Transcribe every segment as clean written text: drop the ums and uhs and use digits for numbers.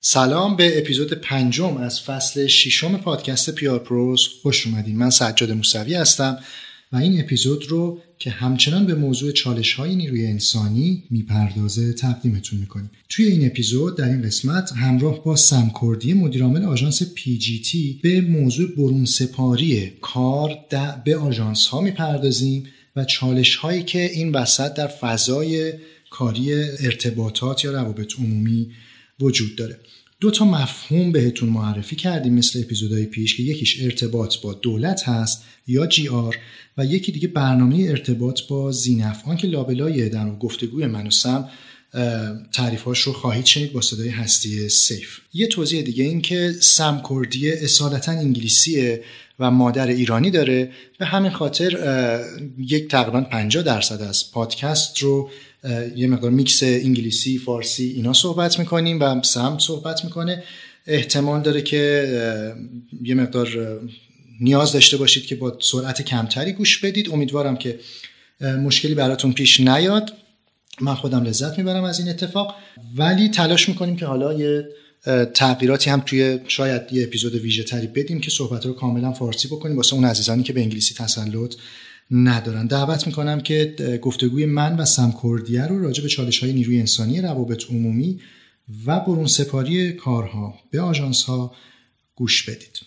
سلام، به اپیزود 5 از فصل 6 پادکست پیار پروز خوش اومدین. من سجاد موسوی هستم و این اپیزود رو که همچنان به موضوع چالش‌های نیروی انسانی میپردازه تقدیمتون میکنیم. توی این اپیزود در این قسمت همراه با سم کردی مدیرعامل آژانس PGT به موضوع برون سپاری کار به آژانس ها میپردازیم و چالش‌هایی که این وسط در فضای کاری ارتباطات یا روابط عمومی وجود داره. 2 مفهوم بهتون معرفی کردیم مثل اپیزودهای پیش که یکیش ارتباط با دولت هست یا GR و یکی دیگه برنامه ارتباط با ذی‌نفعان که لابلای در گفتگوی من و سم تعریفاش رو خواهید شنید با صدای هستی سیف. یه توضیح دیگه این که سم کردی اصالتا انگلیسیه و مادر ایرانی داره، به همین خاطر تقریبا 50% از پادکست رو یه مقدار میکس انگلیسی، فارسی اینا صحبت میکنیم و سم صحبت میکنه. احتمال داره که یه مقدار نیاز داشته باشید که با سرعت کمتری گوش بدید. امیدوارم که مشکلی براتون پیش نیاد. من خودم لذت میبرم از این اتفاق، ولی تلاش میکنیم که حالا یه تغییراتی هم توی شاید یه اپیزود ویژه تری بدیم که صحبت رو کاملا فارسی بکنیم واسه اون عزیزانی که به انگلیسی تسلط ندارن. دعوت میکنم که گفتگوی من و سم کردیه رو راجع به چالش‌های نیروی انسانی، روابط عمومی و برون سپاری کارها به آژانس‌ها گوش بدید.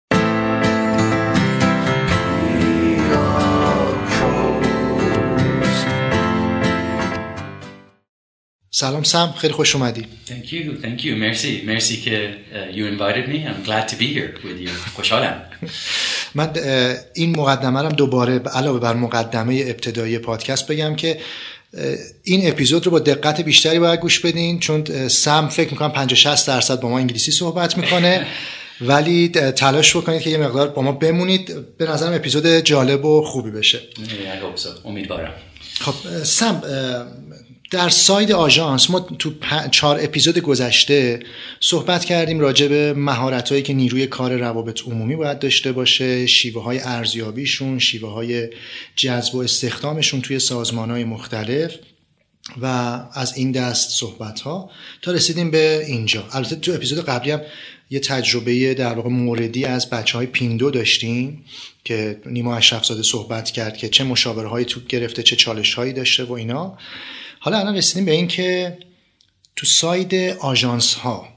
سلام سم، خیلی خوش اومدی. Thank you. مرسی که you invited me. I'm glad to be here with you. خوشحالم. من این مقدمه رو دوباره علاوه بر مقدمه ابتدایی پادکست بگم که این اپیزود رو با دقت بیشتری باید گوش بدین، چون سم فکر میکنم 50-60% با ما انگلیسی صحبت میکنه ولی تلاش بکنید که یه مقدار با ما بمونید. به نظرم اپیزود جالب و خوبی بشه. امیدوارم. خب سم، در ساید آژانس ما تو 4 اپیزود گذشته صحبت کردیم راجع به مهارت‌هایی که نیروی کار روابط عمومی باید داشته باشه، شیوه‌های ارزیابیشون، شیوه‌های جذب و استخدامشون توی سازمان‌های مختلف و از این دست صحبت‌ها تا رسیدیم به اینجا. البته تو اپیزود قبلی هم یه تجربه در واقع موردی از بچه‌های پیندو داشتیم که نیما اشرف‌زاده صحبت کرد که چه مشاوره‌هایی توپ گرفته، چه چالش‌هایی داشته و اینا. حالا الان رسیدیم به این که تو ساید آژانس ها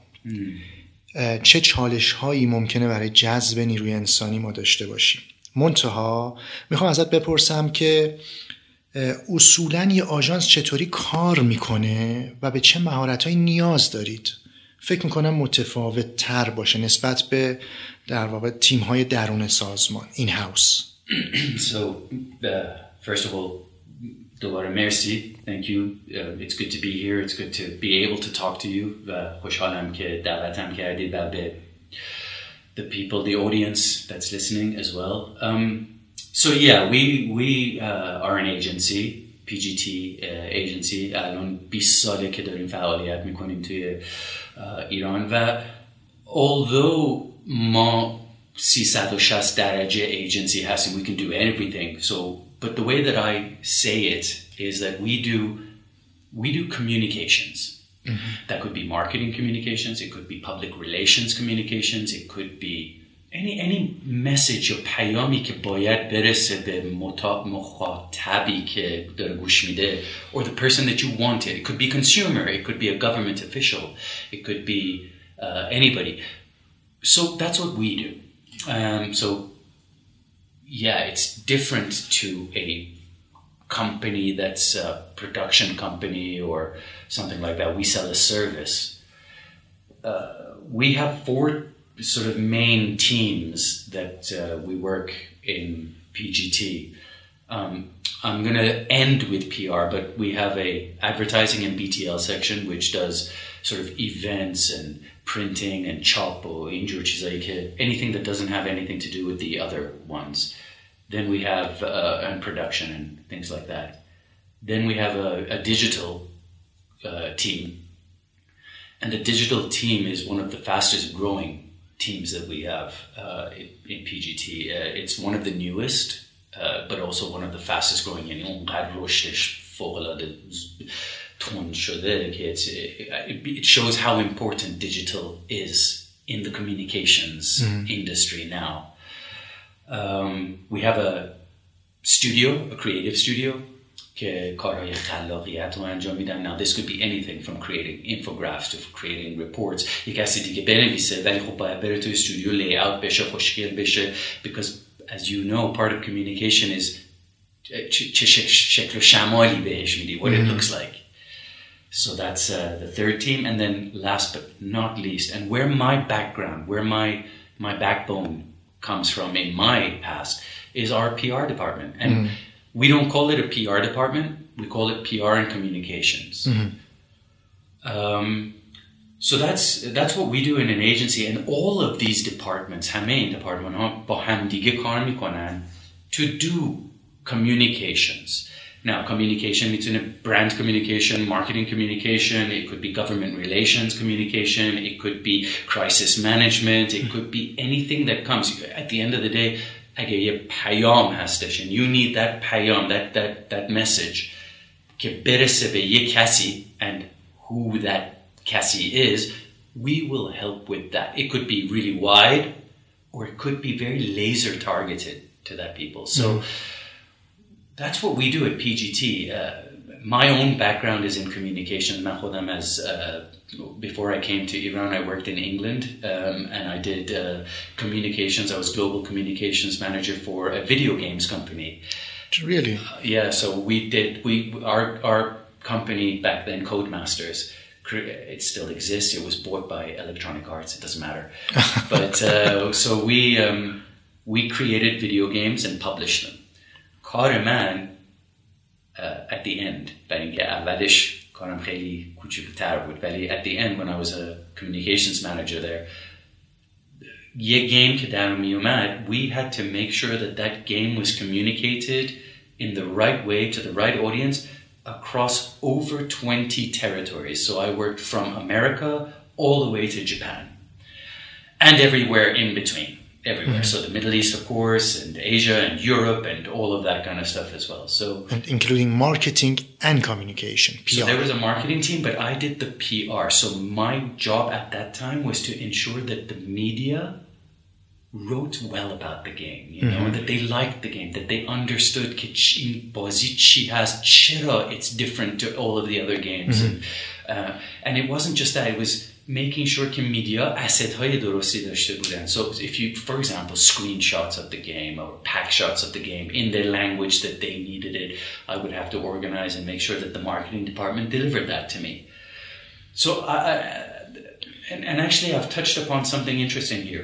چه چالش هایی ممکنه برای جذب نیروی انسانی ما داشته باشیم. منتها میخوام ازت بپرسم که اصولاً یه آژانس چطوری کار میکنه و به چه مهارت هایی نیاز دارید؟ فکر میکنم متفاوت تر باشه نسبت به در واقع تیم های درون سازمان این هاوس. So first of all, دوباره مرسی. Thank you. It's good to be here. It's good to be able to talk to you. و خوشحالم که دعوتم کردید و به the people, the audience that's listening as well. So yeah, we are an agency, PGT agency. الان 20 ساله که داریم فعالیت میکنیم توی ایران و although ما 360 درجه agency هستیم, we can do everything. But the way that I say it is that we do communications. Mm-hmm. That could be marketing communications. It could be public relations communications. It could be any message or پیامی که باید برسه به مخاطبی که داره گوش میده or the person that you want it. It could be consumer. It could be a government official. It could be anybody. So that's what we do. Yeah, it's different to a company that's a production company or something like that. We sell a service. We have 4 sort of main teams that we work in PGT. I'm going to end with PR, but we have a advertising and BTL section which does sort of events and printing and chop or anything that doesn't have anything to do with the other ones. Then we have and production and things like that. Then we have a digital team, and the digital team is one of the fastest growing teams that we have in PGT. It's one of the newest, but also one of the fastest growing. تون شده که it shows how important digital is in the communications industry now. We have a creative studio که کارهای خلاقیت رو انجام میدن. Now this could be anything from creating infographics to creating reports. یک کسی دیگه بنویسه ولی خب باید بره توی استودیو لی‌اوت بشه، خوشگل بشه, because as you know part of communication is چه شکل و شمالی بهش میدی, what it looks like. So that's the third team. And then last but not least, and where my background, where my backbone comes from in my past, is our PR department. And we don't call it a PR department. We call it PR and communications. So that's what we do in an agency. And all of these departments, همه این department ها با هم دیگه کار میکنن to do communications. Now, communication میتونه brand communication, marketing communication, it could be government relations communication, it could be crisis management, it could be anything that comes. At the end of the day, اگه یه پیام هستش and you need that پیام, that message که برسه به یه کسی and who that کسی is, we will help with that. It could be really wide or it could be very laser targeted to that people. So that's what we do at PGT. My own background is in communications. Before I came to Iran, I worked in England and I did communications. I was global communications manager for a video games company. Really? Yeah. So our company back then, Codemasters, it still exists. It was bought by Electronic Arts. It doesn't matter. But so we created video games and published them. کار من at the end, برای اینکه اولش کارم خیلی کوچکتر بود, ولی at the end when I was a communications manager there, یه گیم که در می اومد, we had to make sure that game was communicated in the right way to the right audience across over 20 territories. So I worked from America all the way to Japan and everywhere in between. Everywhere. So the Middle East, of course, and Asia and Europe and all of that kind of stuff as well. So, and including marketing and communication, PR. So there was a marketing team, but I did the PR. So my job at that time was to ensure that the media wrote well about the game, you know, that they liked the game, that they understood it's different to all of the other games. And it wasn't just that, it was making sure که media asset های درستی داشته بودن. So if you, for example, screenshots of the game or pack shots of the game in the language that they needed it, I would have to organize and make sure that the marketing department delivered that to me. So and actually I've touched upon something interesting here.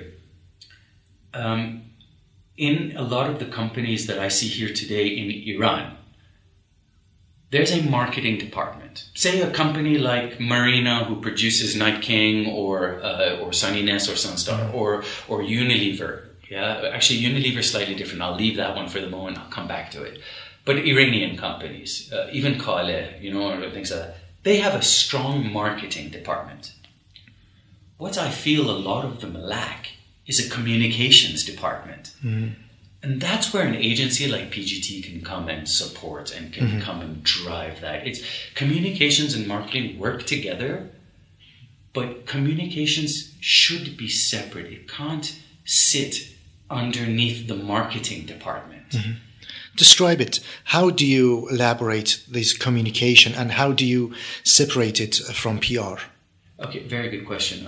In a lot of the companies that I see here today in Iran, there's a marketing department. Say a company like Marina, who produces Night King or Sunniness or Sunstar, or Unilever. Yeah, actually Unilever is slightly different. I'll leave that one for the moment. I'll come back to it. But Iranian companies, even Kale, you know, or things like that, they have a strong marketing department. What I feel a lot of them lack is a communications department. And that's where an agency like PGT can come and support and can come and drive that. It's communications and marketing work together, but communications should be separate. It can't sit underneath the marketing department. Describe it. How do you elaborate this communication and how do you separate it from PR? Okay, very good question.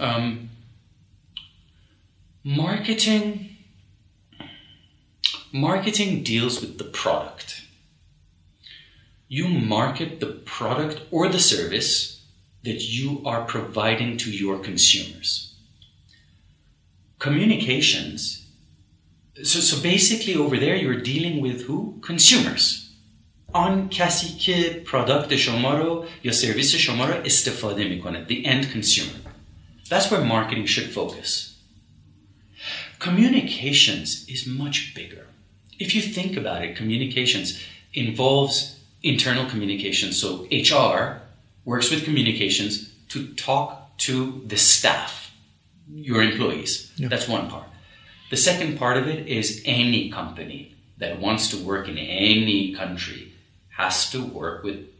Marketing deals with the product. You market the product or the service that you are providing to your consumers. Communications, so basically over there you're dealing with who? Consumers. آن کسی که پروداکت شما رو یا سرویس شما رو استفاده میکنه, the end consumer. That's where marketing should focus. Communications is much bigger. If you think about it, communications involves internal communications. So HR works with communications to talk to the staff, your employees. Yeah. That's one part. The second part of it is any company that wants to work in any country has to work with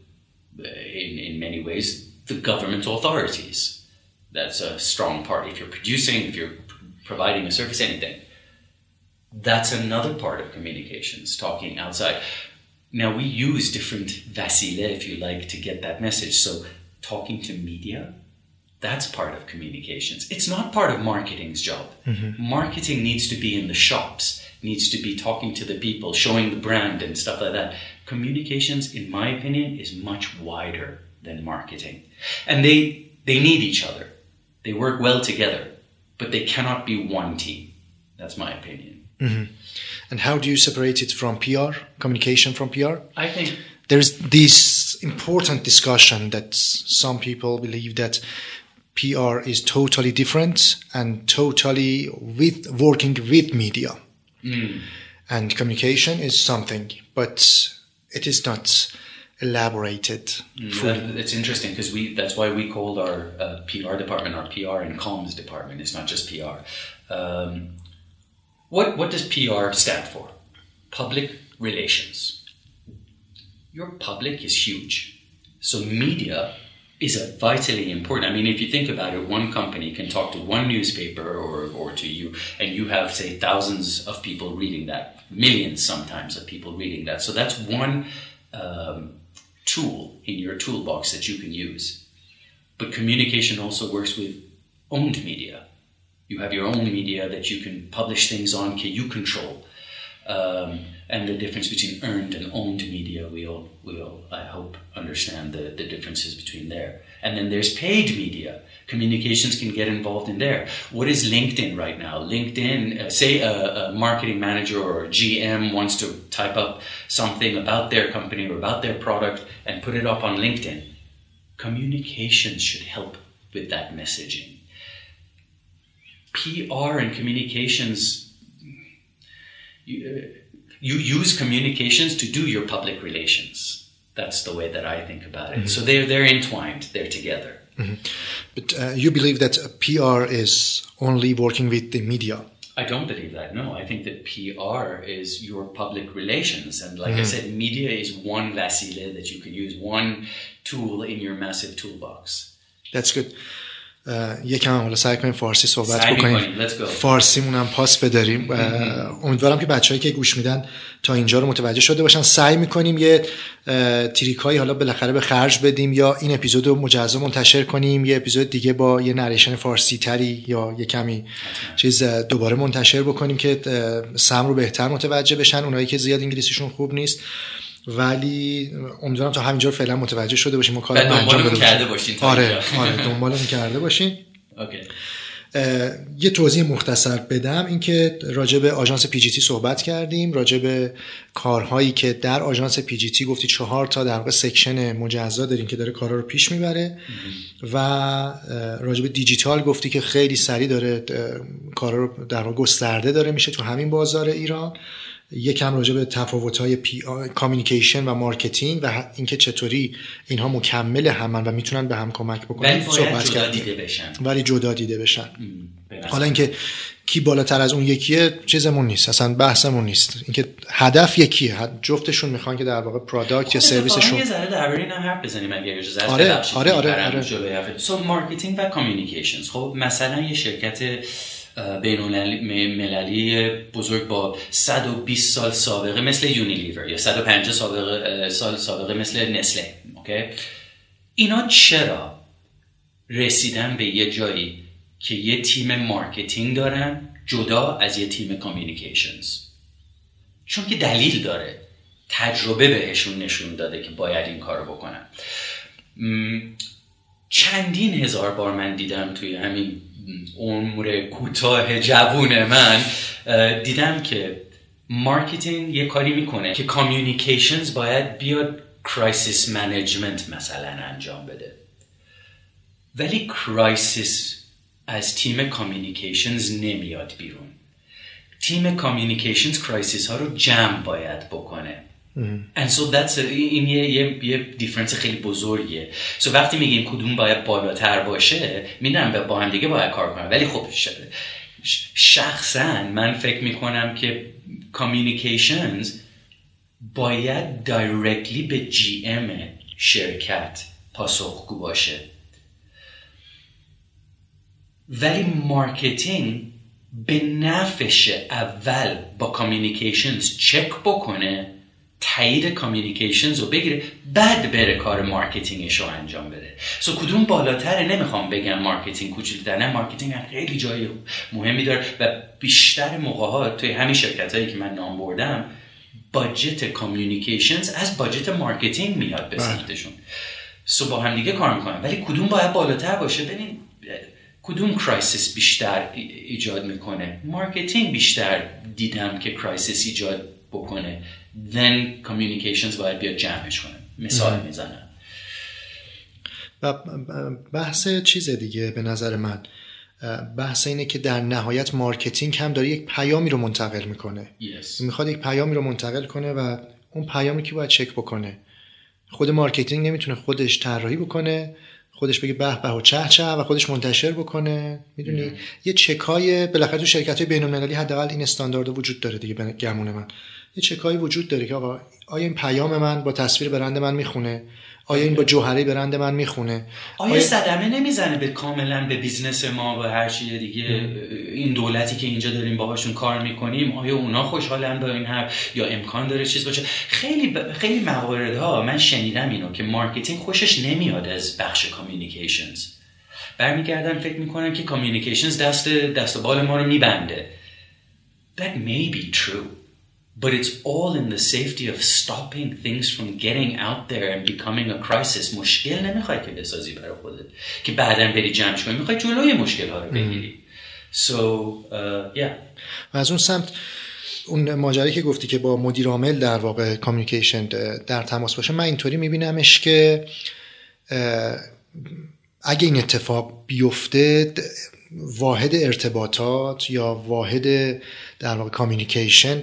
in many ways, the government authorities. That's a strong part. If you're producing, if you're providing a service, anything. That's another part of communications, talking outside. Now, we use different vasile, if you like, to get that message. So talking to media, that's part of communications. It's not part of marketing's job. Mm-hmm. Marketing needs to be in the shops, needs to be talking to the people, showing the brand and stuff like that. Communications, in my opinion, is much wider than marketing. And they need each other. They work well together, but they cannot be one team. That's my opinion. Mm-hmm. And how do you separate it from PR, communication from PR? I think there's this important discussion that some people believe that PR is totally different and totally working with media. And communication is something, but it is not elaborated. It's interesting because that's why we called our PR department our PR and comms department. It's not just PR. What does PR stand for? Public relations. Your public is huge. So media is a vitally important. I mean, if you think about it, one company can talk to one newspaper or to you, and you have, say, thousands of people reading that, millions sometimes of people reading that. So that's one tool in your toolbox that you can use. But communication also works with owned media. You have your own media that you can publish things on, you control. And the difference between earned and owned media, we all I hope, understand the differences between there. And then there's paid media. Communications can get involved in there. What is LinkedIn right now? LinkedIn, say a marketing manager or a GM wants to type up something about their company or about their product and put it up on LinkedIn. Communications should help with that messaging. PR and communications, you use communications to do your public relations. That's the way that I think about it. Mm-hmm. So they're entwined, they're together. Mm-hmm. But you believe that PR is only working with the media? I don't believe that, no. I think that PR is your public relations. And like I said, media is one vasile that you can use, one tool in your massive toolbox. That's good. یکم حالا سعی کنیم فارسی صحبت بکنیم، فارسیمون هم پاس بداریم. امیدوارم که بچه‌هایی که گوش میدن تا اینجا رو متوجه شده باشن. سعی میکنیم یه تریکایی حالا بالاخره به خرج بدیم، یا این اپیزود رو مجزا منتشر کنیم، یه اپیزود دیگه با یه نریشن فارسی تری یا یه کمی چیز دوباره منتشر بکنیم که سم رو بهتر متوجه بشن اونایی که زیاد انگلیسیشون خوب نیست. ولی امیدوارم تا همینجا فعلا متوجه شده باشیم و کارو انجام کرده باشین. آره دنبالمون کرده باشین. اوکی. یه توضیح مختصر بدم، اینکه راجع به آژانس PGT صحبت کردیم، راجع به کارهایی که در آژانس PGT گفتی 4 تا در واقع سکشن مجزا داریم که داره کارا رو پیش میبره، و راجع به دیجیتال گفتی که خیلی سریع داره کارا رو در واقع گسترده داره میشه تو همین بازار ایران. یکم راجع به تفاوت‌های کامیونیکیشن و مارکتینگ و اینکه چطوری اینها مکمل همن و میتونن به هم کمک بکنن صحبت کردیم، ولی جدا دیده بشن. حالا اینکه کی بالاتر از اون یکیه چیزمون نیست، اصلا بحثمون نیست. اینکه هدف یکیه، جفتشون میخوان که در واقع پروداکت یا سرویسشون. یه ذره درباره این حرف بزنیم اگه اجازه هست. آره. سو مارکتینگ و کامیونیکیشنز. خب مثلا یه شرکت بین‌المللی بزرگ با 120 سال سابقه مثل یونیلیور یا 150 سال سابقه مثل نسله، اوکی، اینا چرا رسیدن به یه جایی که یه تیم مارکتینگ دارن جدا از یه تیم کامیونیکیشنز؟ چون که دلیل داره، تجربه بهشون نشون داده که باید این کارو بکنن. چندین هزار بار من دیدم توی همین عمر کوتاه جوون من، دیدم که مارکتینگ یه کاری میکنه که کامیونیکیشنز باید بیاد کرایسیس منیجمنت مثلا انجام بده، ولی کرایسیس از تیم کامیونیکیشنز نمیاد بیرون. تیم کامیونیکیشنز کرایسیس ها رو جمع باید بکنه. And so that's این یه دیفرنس خیلی بزرگیه. So وقتی میگیم کدوم باید بالاتر باشه، میدونم با هم دیگه باید کار کنم، ولی خب شخصا من فکر میکنم که communications باید directly به GM شرکت پاسخگو باشه. ولی مارکتینگ به نفعش اول با کامیونیکیشنز چک بکنه، تایید کامیونیکیشنز رو بگیره، بعد بره کار مارکتینگش رو انجام بده. کدوم بالاتره نمیخوام بگم مارکتینگ کوچولتر، نه، مارکتینگ هم خیلی جای مهمی داره و بیشتر موقع‌ها توی همین شرکتایی که من نام بردم باجت کامیونیکیشنز از باجت مارکتینگ میاد به سمتشون. با هم دیگه کار میکنن، ولی کدوم باید بالاتر باشه؟ ببین کدوم کرایسیس بیشتر ایجاد میکنه؟ مارکتینگ بیشتر دیدم که کرایسیس ایجاد بکنه، then communications باید بیاد جمعش کنه. مثال میزنم. و بحث چیز دیگه به نظر من، بحث اینه که در نهایت مارکتینگ هم داره یک پیامی رو منتقل میکنه. میخواد یک پیامی رو منتقل کنه و اون پیامی که باید چک بکنه. خود مارکتینگ نمیتونه خودش طراحی بکنه، خودش بگه به به و چه چه و خودش منتشر بکنه. میدونی یه چکای بالاخره تو شرکت‌های بین‌المللی حداقل این استاندارد وجود داره دیگه. به گمون من یه چکایی وجود داره که آقا آیا این پیام من با تصویر برند من میخونه؟ آیا این با جوهره برند من میخونه؟ آیا صدمه نمیزنه به کاملا به بیزنس ما و هر چیز دیگه؟ این دولتی که اینجا داریم باهاشون کار میکنیم، آیا اونا خوشحالن با این حرف یا امکان داره چیز باشه؟ خیلی مواردها من شنیدم اینو که مارکتینگ خوشش نمیاد از بخش کامیونیکیشنز. برمیگردن فکر میکنن که کامیونیکیشنز دست و بال ما رو میبنده. That may be true. But it's all in the safety of stopping things from getting out there and becoming a crisis. مشکل نمیخوای که بسازی برای خودت که بعداً بری جمعش کنی، میخوای جلوی مشکل ها رو بگیری. و از اون سمت اون ماجرایی که گفتی که با مدیر عامل در واقع کامیونیکیشن در تماس باشه، من اینطوری میبینمش که اگه این اتفاق بیفته، واحد ارتباطات یا واحد در واقع کامیونیکیشن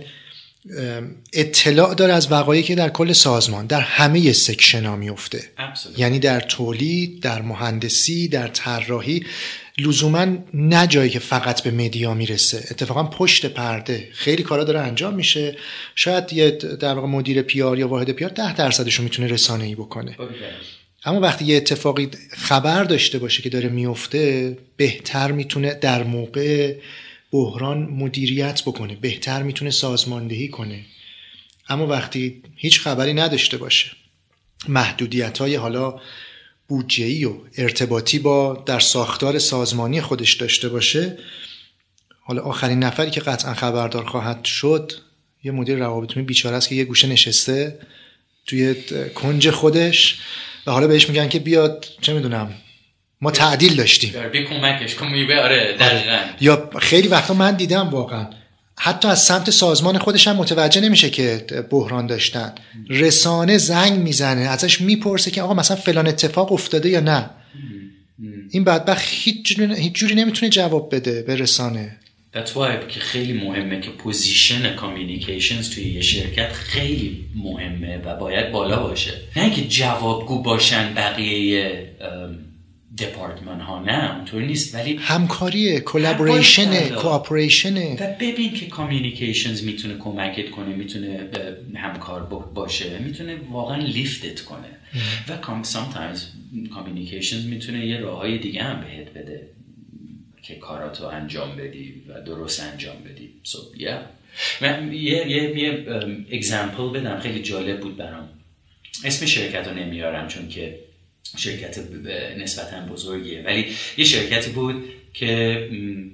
اطلاع داره از وقایعی که در کل سازمان در همه سکشن‌ها میفته. یعنی در تولید، در مهندسی، در طراحی، لزوما نه جایی که فقط به مدیا میرسه، اتفاقا پشت پرده خیلی کارا داره انجام میشه. شاید یه در واقع مدیر پیار یا واحد پیار 10% رو میتونه رسانه‌ای بکنه. اما وقتی یه اتفاقی خبر داشته باشه که داره میفته، بهتر میتونه در موقع بحران مدیریت بکنه، بهتر میتونه سازماندهی کنه. اما وقتی هیچ خبری نداشته باشه، محدودیت‌های حالا بودجه‌ای و ارتباطی با در ساختار سازمانی خودش داشته باشه، حالا آخرین نفری که قطعا خبردار خواهد شد یه مدیر روابط عمومی بیچاره است که یه گوشه نشسته توی کنج خودش و حالا بهش میگن که بیاد چه میدونم ما تعدیل داشتیم، بیا کمکش کن. آره دقیقاً. یا خیلی وقتا من دیدم واقعا حتی از سمت سازمان خودش هم متوجه نمیشه که بحران داشتن، رسانه زنگ میزنه ازش میپرسه که آقا مثلا فلان اتفاق افتاده یا نه. این بدبخت هیچ جوری نمیتونه جواب بده به رسانه. That's why که خیلی مهمه که پوزیشن کامیونیکیشنز توی یه شرکت خیلی مهمه و باید بالا باشه، نه که جوابگو باشن بقیه دپارتمان ها، نه اونطور نیست، ولی همکاریه، کلابوریشنه، کوآپریشنه. و ببین که کامیونیکیشنز میتونه کمکت کنه، میتونه همکار باشه، میتونه واقعا لیفتت کنه. و sometimes کامیونیکیشنز میتونه یه راههای دیگه هم بهت بده که کاراتو انجام بدی و درست انجام بدی. So yeah. من یه اگزمپل بدم خیلی جالب بود برام. اسم شرکت رو نمیارم چون که شرکت نسبتاً بزرگیه، ولی یه شرکتی بود که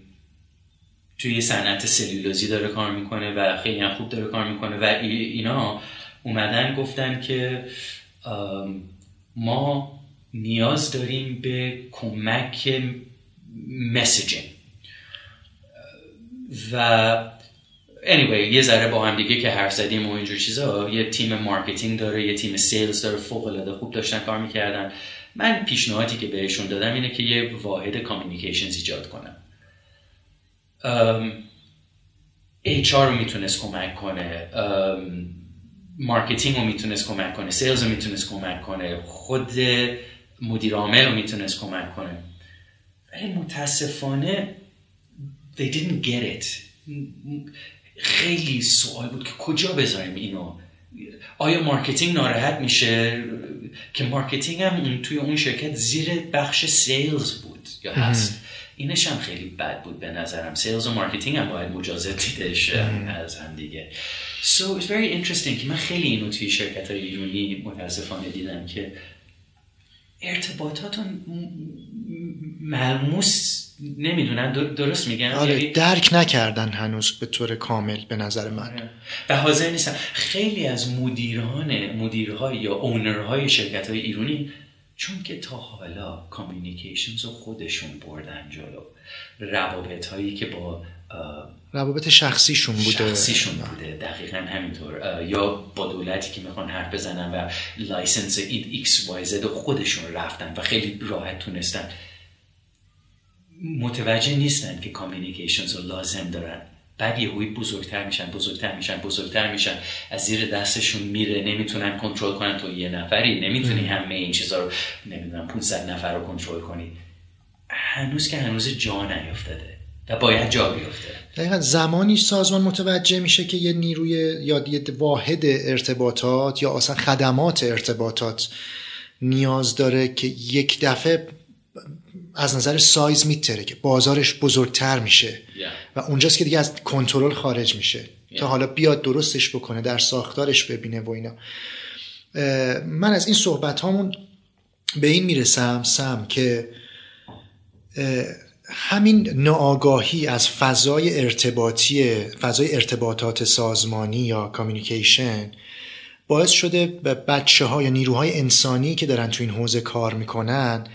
توی صنعت سلولوزی داره کار میکنه و خیلی هم خوب داره کار میکنه و اینا اومدن گفتن که ما نیاز داریم به کمک مسیجینگ و anyway یه ذره با هم دیگه که حرف زدیم و اینجور چیزا، یه تیم مارکتینگ داره، یه تیم سیلز داره، فوق العاده خوب داشتن کار میکردن. من پیشنهادی که بهشون دادم اینه که یه واحد کامیونیکیشنز ایجاد کنن. HR رو میتونست کمک کنه، مارکتینگ رو میتونست کمک کنه، سیلز رو میتونست کمک کنه، خود مدیر عامل رو میتونست کمک کنه، ولی متاسفانه they didn't get it. خیلی سوال بود که کجا بذاریم اینو. آیا مارکتینگ ناراحت میشه که مارکتینگ هم توی اون شرکت زیر بخش سیلز بود یا هست؟ اینش هم خیلی بد بود به نظرم. سیلز و مارکتینگ هم باید مجازات دیدش از هم دیگه. So it's very interesting که من خیلی اینو توی شرکت های ایرانی متاسفانه دیدم که ارتباطات ملموس نمیدونن، درست میگن؟ آره، درک نکردن هنوز به طور کامل به نظر من. به حاضر نیستن. خیلی از مدیرهای یا اونرهای شرکت های ایرانی چون که تا حالا کامیونیکیشنز رو خودشون بردن جلو، روابط هایی که با روابط شخصیشون بوده دقیقاً همینطور، یا با دولتی که میخوان حرف بزنن و لایسنس این XYZ رو خودشون رفتن و خیلی راحت تونستن. متوجه نیستن که کامیونیکیشنز رو لازم دارن. بعد یهویی بزرگتر میشن، از زیر دستشون میره، نمیتونن کنترل کنن. تو یه نفری نمیتونی همه این چیزا رو 500 نفر رو کنترل کنی. هنوز جا نیفتاده و باید جا بیفته. دقیقا زمانی سازمان متوجه میشه که یه نیروی یا یه واحد ارتباطات یا اصلا خدمات ارتباطات نیاز داره که یک دفعه از نظر سایز میتره، که بازارش بزرگتر میشه و اونجاست که دیگه از کنترل خارج میشه تا حالا بیاد درستش بکنه، در ساختارش ببینه و اینا. من از این صحبت هامون به این میرسم که همین ناآگاهی از فضای ارتباطات سازمانی یا کامیونیکیشن باعث شده به بچه ها یا نیروهای انسانی که دارن تو این حوزه کار میکنن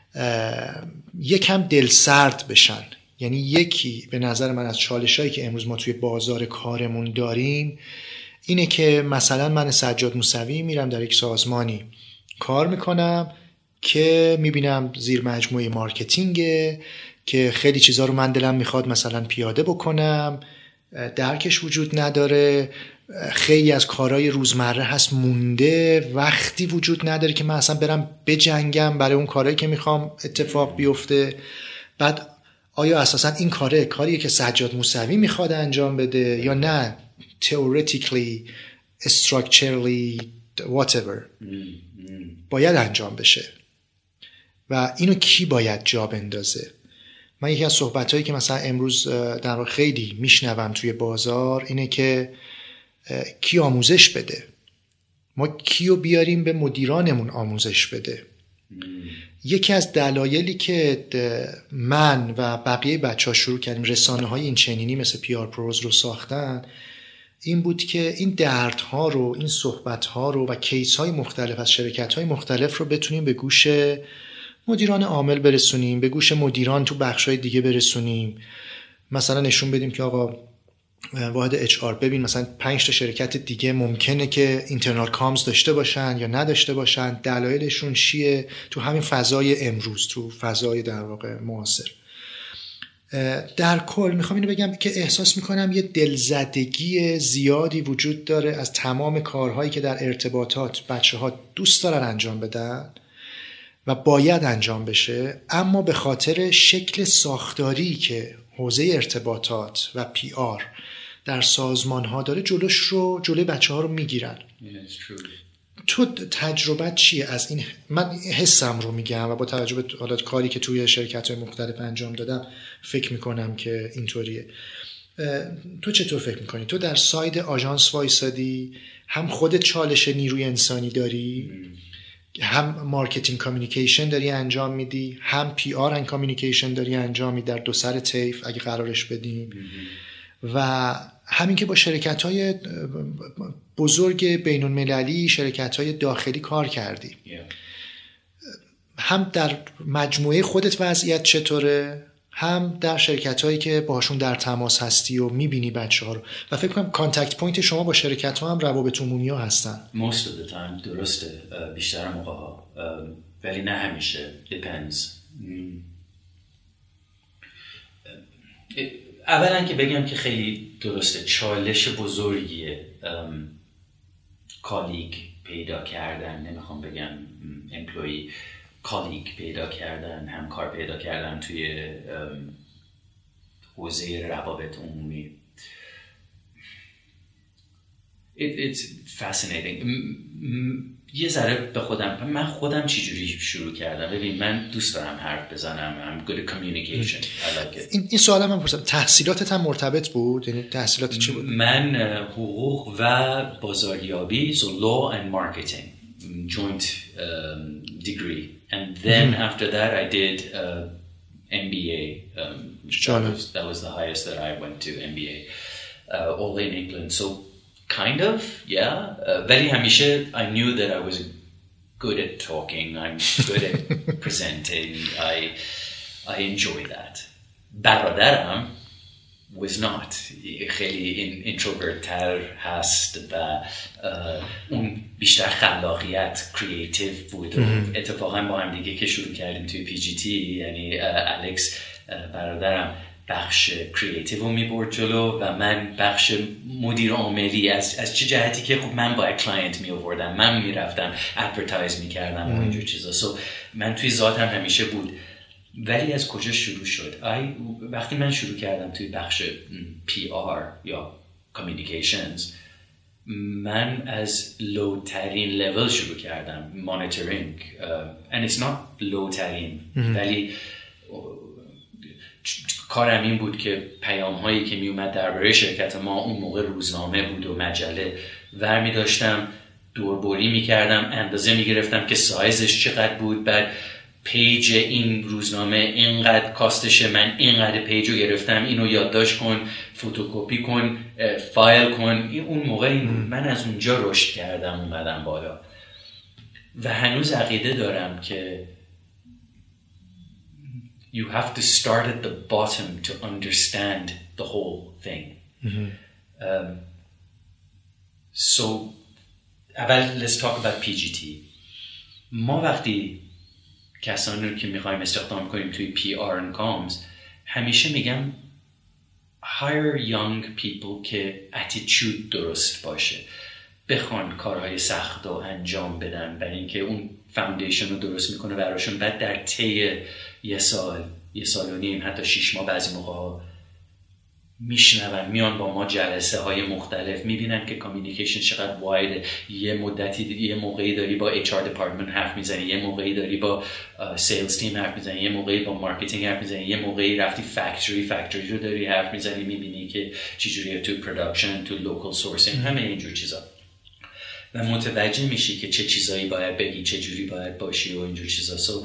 یکم دلسرد بشن. یعنی یکی به نظر من از چالشایی که امروز ما توی بازار کارمون داریم اینه که مثلا من سجاد موسوی میرم در یک سازمانی کار میکنم که میبینم زیر مجموعه مارکتینگه که خیلی چیزا رو من دلم میخواد مثلا پیاده بکنم، درکش وجود نداره، خیلی از کارهای روزمره هست مونده، وقتی وجود نداره که من اصلا برم بجنگم برای اون کارهایی که میخوام اتفاق بیفته. بعد آیا اساسا این کاریه که سجاد موسوی میخواد انجام بده یا نه theoretically structurally whatever باید انجام بشه و اینو کی باید جا بندازه؟ من یکی از صحبتایی که مثلا امروز در واقع خیلی میشنوم توی بازار اینه که کی آموزش بده، ما کیو بیاریم به مدیرانمون آموزش بده. یکی از دلایلی که من و بقیه بچه‌ها شروع کردیم رسانه‌های این چنینی مثل PR Pros رو ساختن این بود که این دردها رو، این صحبت‌ها رو و کیس‌های مختلف از شرکت‌های مختلف رو بتونیم به گوش مدیران عامل برسونیم، به گوش مدیران تو بخش‌های دیگه برسونیم. مثلا نشون بدیم که آقا واحد HR ببین مثلا 5 تا شرکت دیگه ممکنه که اینترنال کامز داشته باشن یا نداشته باشن، دلایلشون چیه تو همین فضای امروز، تو فضای در واقع معاصر. در کل میخوام اینو بگم که احساس میکنم یه دلزدگی زیادی وجود داره از تمام کارهایی که در ارتباطات بچه‌ها دوست دارن انجام بدن و باید انجام بشه، اما به خاطر شکل ساختاری که حوزه ارتباطات و PR در سازمان ها داره جلوی بچه ها رو میگیرن. تو تجربت چیه از این؟ من حسم رو میگم و با توجه به حالات کاری که توی شرکت های مختلف انجام دادم فکر میکنم که اینطوریه. تو چطور فکر میکنی؟ تو در ساید آژانس وایسادی، هم خودت چالش نیروی انسانی داری، هم مارکتینگ کامیونیکیشن داری انجام میدی، هم پی آر اند کامیونیکیشن داری انجام میدی در دو سر طیف اگه قرارش بدیم، و همین که با شرکت‌های بزرگ بین‌المللی، شرکت‌های داخلی کار کردی. هم در مجموعه خودت وضعیت چطوره، هم در شرکت‌هایی که باهاشون در تماس هستی و می‌بینی بچه‌ها رو، و فکر کنم کانتکت پوینت شما با شرکت‌ها هم روابط عمومی‌ها هستن. Most of the time درسته، بیشتر موقع‌ها، ولی نه همیشه. Depends. اولا که بگم که خیلی درسته، چالش بزرگیه کالیگ پیدا کردن، نمیخوام بگم امپلوی، کالیگ پیدا کردن، همکار پیدا کردن توی حوزه روابط عمومی. It's fascinating. یه ذره به من خودم چجوری شروع کردم. ببین من دوست دارم حرف بزنم. I'm good at communication. I like it. این سوالم من پرسیدم تحصیلاتت هم مرتبط بود؟ یعنی تحصیلات چی بود؟ من حقوق و بازاریابی, so law and marketing, joint degree, and then after that I did MBA. That was the highest that I went to, MBA, all in England. So kind of, yeah. Veli hamishe, I knew that I was good at talking. I'm good at presenting. I enjoy that. Baradaram was not. خیلی introvert تر هست و اون بیشتر خلاقیت creative بود. اتفاقا با هم دیگه که شروع کردیم توی PGT، یعنی الکس برادرم بخش کریتیو رو میبرد جلو و من بخش مدیر عاملی. از چه جهتی که خب من باید کلاینت می آوردم، من میرفتم ادورتایز میکردم و اینجور چیزا. سو من توی ذاتم همیشه بود. ولی از کجا شروع شد؟ وقتی من شروع کردم توی بخش PR یا communications، من از لو ترین لول شروع کردم، monitoring. And it's not لو ترین، ولی کارم این بود که پیام هایی که می اومد درباره شرکت ما، اون موقع روزنامه بود و مجله، ور می داشتم دوربری می کردم، اندازه می گرفتم که سایزش چقدر بود، بعد پیج این روزنامه اینقدر کاستشه، من اینقدر پیج رو گرفتم، اینو یادداشت کن، فوتوکوپی کن، فایل کن. اون موقع من از اونجا رشد کردم، اومدم بالا و هنوز عقیده دارم که you have to start at the bottom to understand the whole thing. So, let's talk about PGT. ما وقتی کسانی رو که میخوایم استخدام کنیم توی PR and comms، همیشه میگم hire young people که attitude درست باشه، بخوان کارهای سخت رو انجام بدن، برای اینکه اون فاندیشن رو درست میکنه براشون. بعد در طی یه سال و نیم، حتی 6 ماه بعضی موقع میشنون، میان با ما جلسه های مختلف، میبینن که کامیونیکیشن چقدر واید. یه موقعی داری با HR department حرف میزنی، یه موقعی داری با سیلز تیم حرف میزنی، یه موقعی با مارکتینگ حرف میزنی، یه موقعی رفتی فکتوری رو داری حرف میزنی، میبینی که چجوریه تو پروداکشن، تو لوکال سورسینگ، همه اینجور چیزا، و متوجه میشی که چه چیزایی باید بگی، چه جوری باید باشی و اینجور چیزا.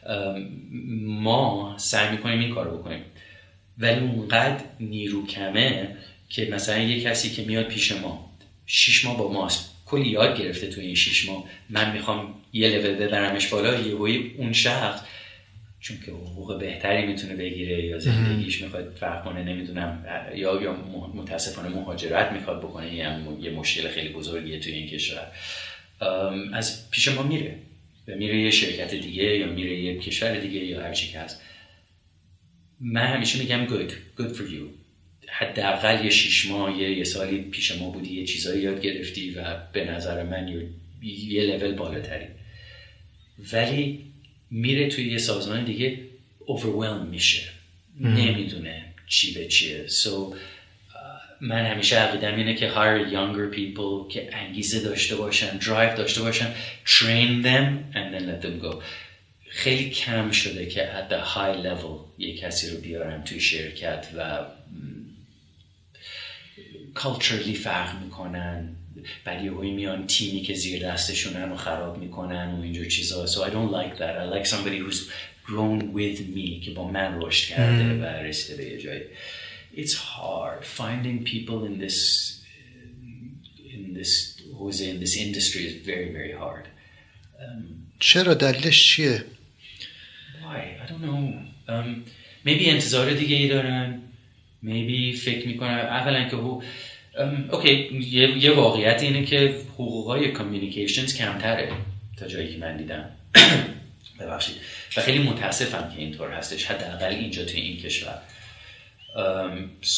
ما سعی میکنیم این کارو بکنیم، ولی اونقدر نیرو کمه که مثلا یه کسی که میاد پیش ما 6 ماه با ماست، کلی یاد گرفته تو این 6 ماه، من میخوام یه لول ببرمش بالا، اون شخص چون که حقوق بهتری میتونه بگیره یا زندگیش میخواد فرق کنه، نمیدونم، یا متاسفانه مهاجرت میخواد بکنه، یه مشکل خیلی بزرگیه توی این کشور، از پیش ما میره و میره یه شرکت دیگه یا میره یه کشور دیگه یا هر چی که هست. من همیشه میگم good for you. حداقل یه 6 ماه یه سالی پیش ما بودی، یه چیزایی یاد گرفتی و به نظر من یه لول بالاتری. ولی میره توی یه سازمان دیگه overwhelmed میشه، نمیدونه چی به چیه. من همیشه عقیدم اینه که hire younger people که انگیزه داشته باشن، drive داشته باشن، train them and then let them go. خیلی کم شده که at the high level یه کسی رو بیارم توی شرکت و culturally فرق میکنن، بعد یهویی میان تیمی که زیر دستشونن رو خراب میکنن و اینجور چیزا. So I don't like that. I like somebody who's grown with me، که با من رشد کرده و رسیده به یه جایی. It's hard finding people in this industry is very very hard. چرا؟ دلیلش چیه؟ Why? I don't know. Maybe انتظار دیگه ای دارن. Maybe فکر میکنن اولا که یه واقعیت اینه که حقوقای کامیونیکیشنز کمتره تا جایی که من دیدم. ببخشید. و خیلی متاسفم که اینطور هستش، حداقل اینجا توی این کشور. So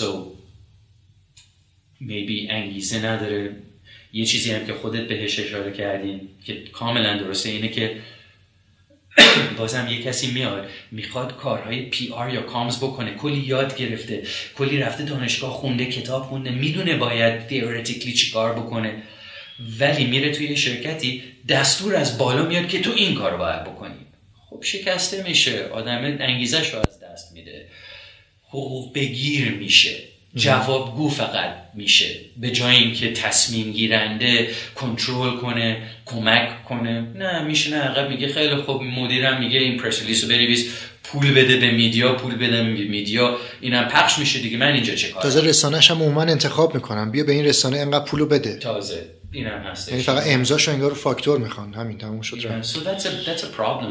maybe انگیزه نداره. یه چیزی هم که خودت بهش اشاره کردین که کاملا درسته اینه که بازم یه کسی میاد میخواد کارهای پی آر یا کامز بکنه، کلی یاد گرفته، کلی رفته دانشگاه خونده، کتاب خونده، میدونه باید تئوریتیکلی چی کار بکنه، ولی میره توی شرکتی دستور از بالا میاد که تو این کار باید بکنی. خب شکسته میشه، آدم انگیزش رو از دست میده، حقوق بگیر میشه، جوابگو فقط میشه، به جای اینکه تصمیم گیرنده، کنترل کنه، کمک کنه، نه میشه، نه عقب میگه خیلی خوب، مدیرم میگه این پرس ریلیز رو بنویس، پول بده به میدیا، پول بده به میدیا، اینم پخش میشه دیگه، من اینجا چه کار؟ تازه رسانه‌ش هم عموما انتخاب میکنم، بیا به این رسانه انقدر پولو بده، تازه اینم هست، یعنی فقط امضاشو انگار فاکتور میخوان، همین تموم شد رفت. So that's a problem.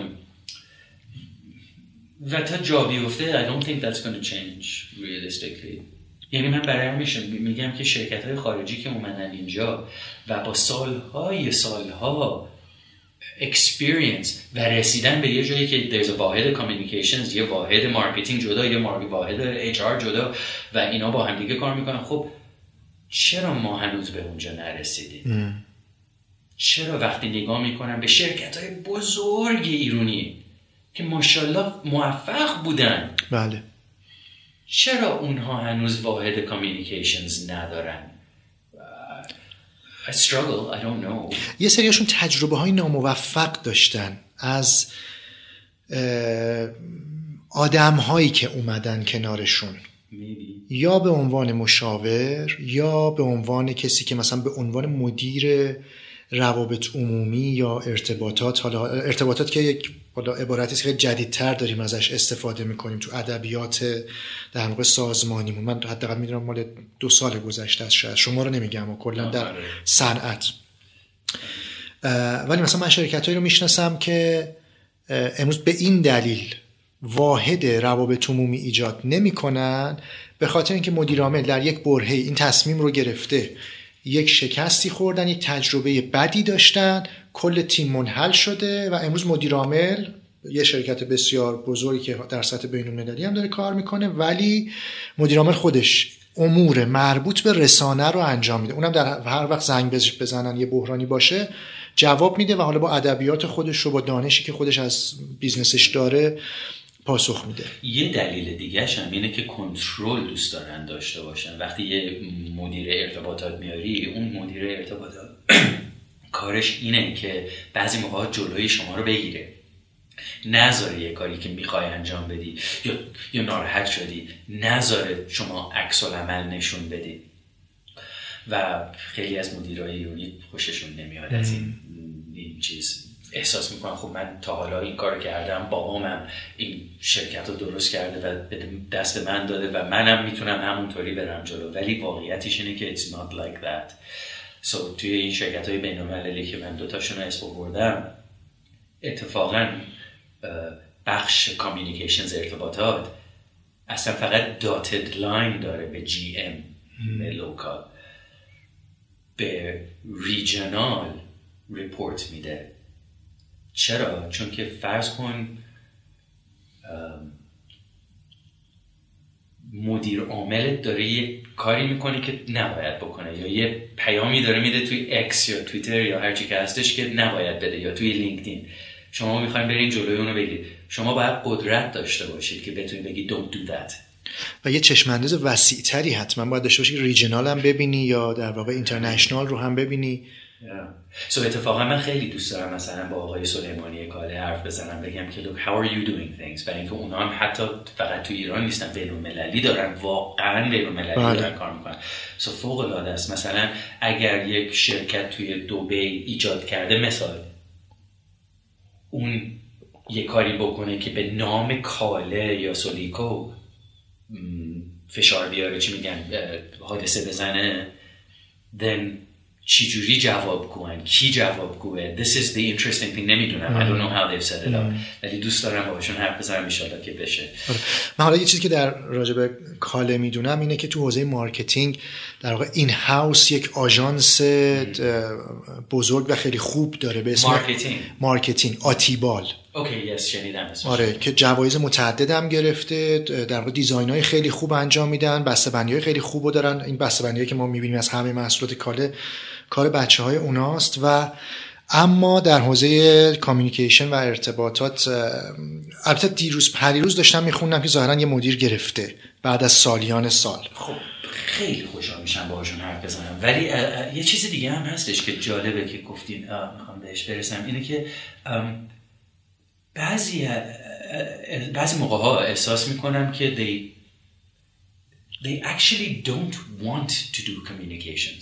و تا جا بیفته I don't think that's going to change realistically. یعنی من برای همیشه میگم که شرکت‌های خارجی که اومدن اینجا و با سالها experience و رسیدن به یه جایی که there's a واحد communications، یه واحد مارکتینگ جدا، یه واحد HR جدا و اینا با هم دیگه کار میکنن، خب چرا ما هنوز به اونجا نرسیدیم؟ چرا وقتی نگاه میکنم به شرکت‌های بزرگ ایرانی که ماشاءالله موفق بودن، بله، چرا اونها هنوز واحد کامیونیکیشنز ندارن؟ I struggle, I don't know. یه سریاشون تجربه های ناموفق داشتن از آدم هایی که اومدن کنارشون، یا به عنوان مشاور یا به عنوان کسی که مثلا به عنوان مدیر روابط عمومی یا ارتباطات، حالا ارتباطات که یک عبارتی است که جدیدتر داریم ازش استفاده میکنیم تو ادبیات در واقع سازمانیمون، من حداقل میدونم مال 2 سال گذشته است، شاید شما رو نمیگم و کلا در صنعت، ولی مثلا من شرکتایی رو میشناسم که امروز به این دلیل واحد روابط عمومی ایجاد نمیکنن، به خاطر اینکه مدیر عامل در یک برهه این تصمیم رو گرفته، یک شکستی خوردن، یک تجربه بدی داشتن، کل تیم منحل شده و امروز مدیر عامل یه شرکت بسیار بزرگی که در سطح بین‌المللی هم داره کار میکنه، ولی مدیر عامل خودش امور مربوط به رسانه رو انجام میده، اونم در هر وقت زنگ بزنن یه بحرانی باشه جواب میده و حالا با ادبیات خودش رو، با دانشی که خودش از بیزنسش داره پاسخ میده. یه دلیل دیگه‌ش هم اینه که کنترل دوست دارن داشته باشن. وقتی یه مدیر ارتباطات میاری، اون مدیر ارتباطات کارش اینه که بعضی موقع جلوی شما رو بگیره، نذاره یه کاری که میخوای انجام بدی یا ناراحت شدی، نذاره شما عکس العمل نشون بدی. و خیلی از مدیرای ایرانی خوششون نمیاد از این چیز، احساس میکنم خب من تا حالا این کار کردم، بابامم این شرکت رو درست کرده و به دست من داده و منم میتونم همونطوری برم جلو، ولی واقعیتش اینه که it's not like that. So توی این شرکت های بین‌المللی که من 2 تاشون رو اسم بردم، اتفاقا بخش کامیونیکیشنز ارتباطات اصلا فقط داتد لاین داره به جی ام لوکال، به ریجنال ریپورت میده. چرا؟ چون که فرض کن مدیر عامل داره یه کاری میکنه که نباید بکنه، یا یه پیامی داره میده توی اکس یا توییتر یا هر چی که هستش که نباید بده، یا توی لینکدین، شما میخواین برین جلوی اونو بگیرید، شما باید قدرت داشته باشید که بتونید بگید don't do that. و یه چشمانداز وسیع‌تری حتما باید داشته باشی که ریجنال هم ببینی یا در واقع اینترنشنال رو هم ببینی. So اتفاقا من خیلی دوست دارم مثلا با آقای سلیمانی کاله حرف بزنم، بگم که look how are you doing things، برای اینکه اونا هم حتی فقط تو ایران نیستن، بین‌المللی دارن، واقعا بین‌المللی دارن کار میکنن. So فوق العاده است. مثلا اگر یک شرکت توی دبی ایجاد کرده، مثال اون یه کاری بکنه که به نام کاله یا سولیکو فشار بیاره، چی میگن، حادثه بزنه، then چی جوری جوابگوان، کی جوابگوه؟ This is the interesting thing. نمیدونم، I don't know how they've set it up، ولی دوست دارم باشون حرف بزنم ان شاء الله که بشه. من حالا یه چیزی که در راجع کاله میدونم اینه که تو حوزه مارکتینگ در واقع این هاوس یک آژانس بزرگ و خیلی خوب داره به اسم مارکتینگ آتیبال. اوکی، شنیدم. آره، که جوایز متعدد هم گرفته، در واقع دیزاین‌های خیلی خوب انجام میدن، بسته‌بندی‌های خیلی خوبو دارن. این بسته‌بندی‌هایی که ما می‌بینیم از همه محصولات کاله کار بچه‌های اوناست و اما در حوزه کامیونیکیشن و ارتباطات، البته دیروز پریروز داشتم میخوندم که ظاهرا یه مدیر گرفته بعد از سالیان سال. خب خیلی خوشحال میشم باهاشون حرف بزنم. ولی یه چیز دیگه هم هستش که جالبه که گفتین، میخوام بهش برسم، اینه که بعضی موقع ها احساس میکنم که they actually don't want to do communications.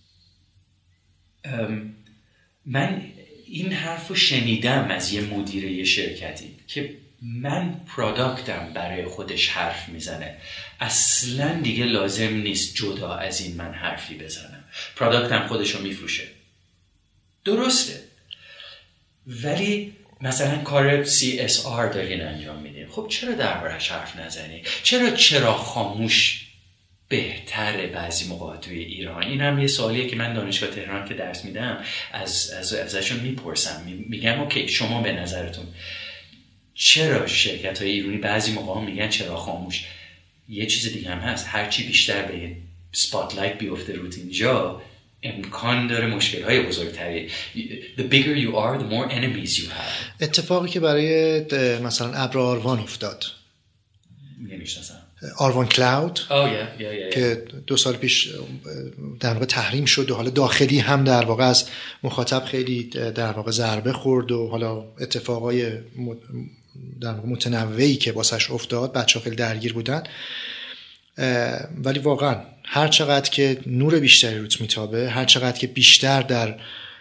من این حرف رو شنیدم از یه مدیر یه شرکتی که من پروداکتم برای خودش حرف میزنه، اصلا دیگه لازم نیست جدا از این من حرفی بزنم، پروداکتم خودشو میفروشه. درسته، ولی مثلا کار CSR دارین انجام میدین، خب چرا دربارش حرف نزنی؟ چرا خاموش بهتره بعضی موقع توی ایران؟ این هم یه سوالیه که من دانشگاه تهران که درس میدم ازشون میپرسم، میگم اوکی شما به نظرتون چرا شرکت های ایرانی بعضی موقع میگن چرا خاموش؟ یه چیز دیگه هم هست، هرچی بیشتر به سپاتلایت بیفته روت اینجا امکان داره مشکل های بزرگتری. The bigger you are, the more enemies you have. اتفاقی که برای مثلا ابر آروان افتاد، نمیشناسم، آروان کلاود که 2 سال پیش در واقع تحریم شد و حالا داخلی هم در واقع از مخاطب خیلی در واقع ضربه خورد و حالا اتفاقای در واقع متنوعی که واسش افتاد، بچه‌ها خیلی درگیر بودن. ولی واقعا هر چقدر که نور بیشتری روت میتابه، هر چقدر که بیشتر در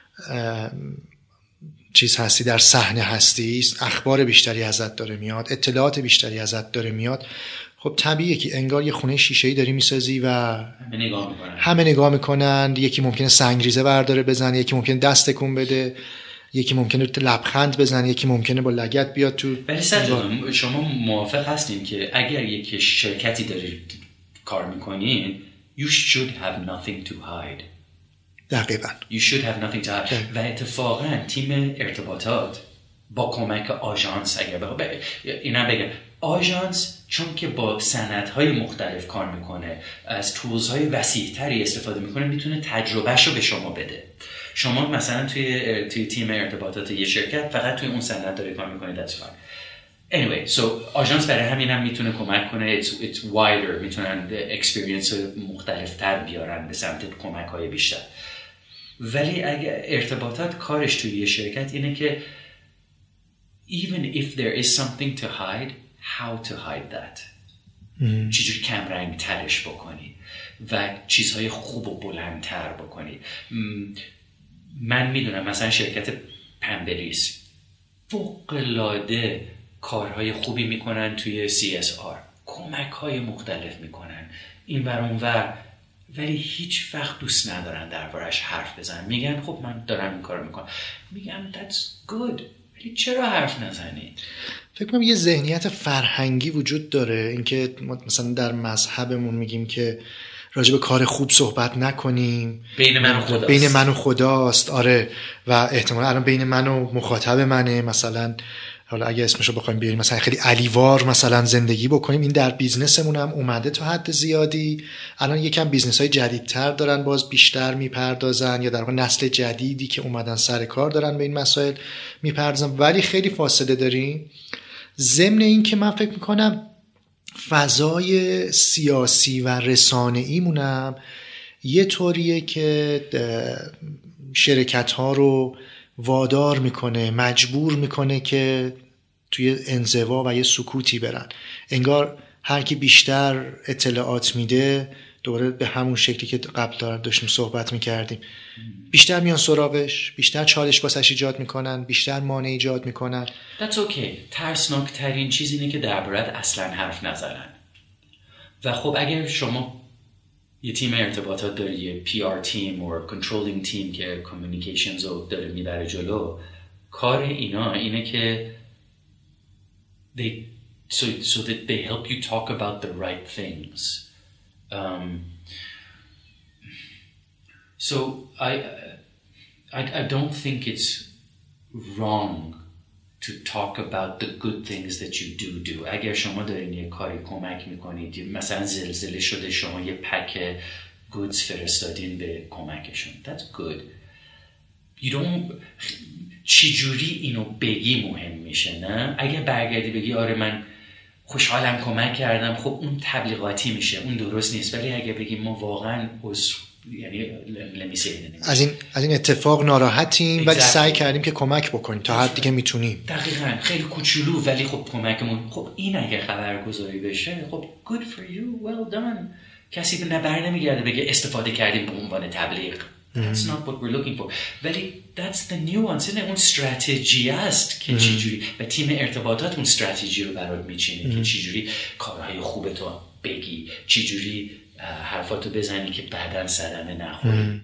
چیز هستی، در صحنه هستی، اخبار بیشتری ازت داره میاد، اطلاعات بیشتری ازت داره میاد، خب طبیعیه که انگار یه خونه شیشه‌ای داری میسازی و همه نگاه میکنن. یکی ممکنه سنگریزه برداره بزنه، یکی ممکنه دست تکون بده، یکی ممکنه لبخند بزنه، یکی ممکنه با لگد بیاد تو. ولی سرجان شما موافق هستین که اگر یک شرکتی دارید کار میکنین you should have nothing to hide. دقیقاً you should have nothing to hide. و اتفاقا تیم ارتباطات با کمک آژانس، اگر اینا بگم آژانس، چون که با سندهای مختلف کار میکنه، از تولزهای وسیع‌تری استفاده میکنه، میتونه تجربهشو به شما بده. شما مثلا توی تیم ارتباطات یه شرکت فقط توی اون سند داره کار میکنه، that's fine. Anyway, so آژانس برای همین هم میتونه کمک کنه. It's wider. میتونن experience مختلف تر بیارن به سمت کمک های بیشتر. ولی اگه ارتباطات کارش توی یه شرکت اینه که even if there is something to hide, how to hide that. چجوری کم رنگ ترش بکنی و چیزهای خوب و بلندتر بکنی. من میدونم مثلا شرکت پنبریز فوق‌العاده کارهای خوبی میکنن توی CSR، کمک‌های مختلف میکنن این ور اون ور، ولی هیچ وقت دوست ندارن دربارش حرف بزنن. میگن خب من دارم این کارو میکنم. میگم that's good، ولی چرا حرف نزنی؟ فکر کنم یه ذهنیت فرهنگی وجود داره، اینکه مثلا در مذهبمون میگیم که راجع به کار خوب صحبت نکنیم، بین من و خداست. آره، و احتمالا الان بین من و مخاطب منه، مثلا حالا اگه اسمشو بخوایم بیاریم مثلا خیلی علیوار مثلا زندگی بکنیم. این در بیزنسمون هم اومده تا حد زیادی. الان یکم بیزنس‌های جدیدتر دارن باز بیشتر میپردازن، یا در واقع نسل جدیدی که اومدن سر کار دارن به این مسائل میپردازن، ولی خیلی فاصله داریم. ضمن این که من فکر میکنم فضای سیاسی و رسانه‌ایمونم یه طوریه که شرکت‌ها رو وادار میکنه، مجبور میکنه که توی انزوا و یه سکوتی برن. انگار هر کی بیشتر اطلاعات میده، دوباره به همون شکلی که قبل داشتیم صحبت میکردیم، بیشتر میان سراغش، بیشتر چالش واسش ایجاد میکنن، بیشتر مانع ایجاد میکنن. That's okay. ترسناک ترین چیز اینه که دربارت اصلا حرف نزنن. و خب اگر شما یه تیم ارتباطات داری، یه PR تیم و کنترلینگ تیم که کامیونیکیشنز رو داره میبره جلو، کار اینا اینه که so that they help you talk about the right things. So I don't think it's wrong to talk about the good things that you do. اگر شما دارین یه کاری کمک میکنید، مثلا زلزله شده، شما یه پک گودز فرستادین به کمکشون، that's good. چی جوری اینو بگی مهم میشه. نه اگه برگردی بگی آره من خوشحالم کمک کردم، خب اون تبلیغاتی میشه، اون درست نیست. ولی اگه بگیم ما واقعا یعنی از این اتفاق ناراحتیم ولی سعی کردیم که کمک بکنیم تا حدی که میتونیم. دقیقاً خیلی کوچولو ولی خب کمکمون، خب این اگه خبرگزاری بشه خب good for you, well done. کسی به نبر نمیگرده بگه استفاده کردیم به عنوان تبلیغ. That's not what we're looking for. ولی that's the nuance. اون استراتژی است که چجوری و تیم ارتباطات اون استراتژی رو برات میچینه که چجوری کارهای خوب تو بگی، چجوری حرفاتو بزنی که بعداً صدمه نخوری.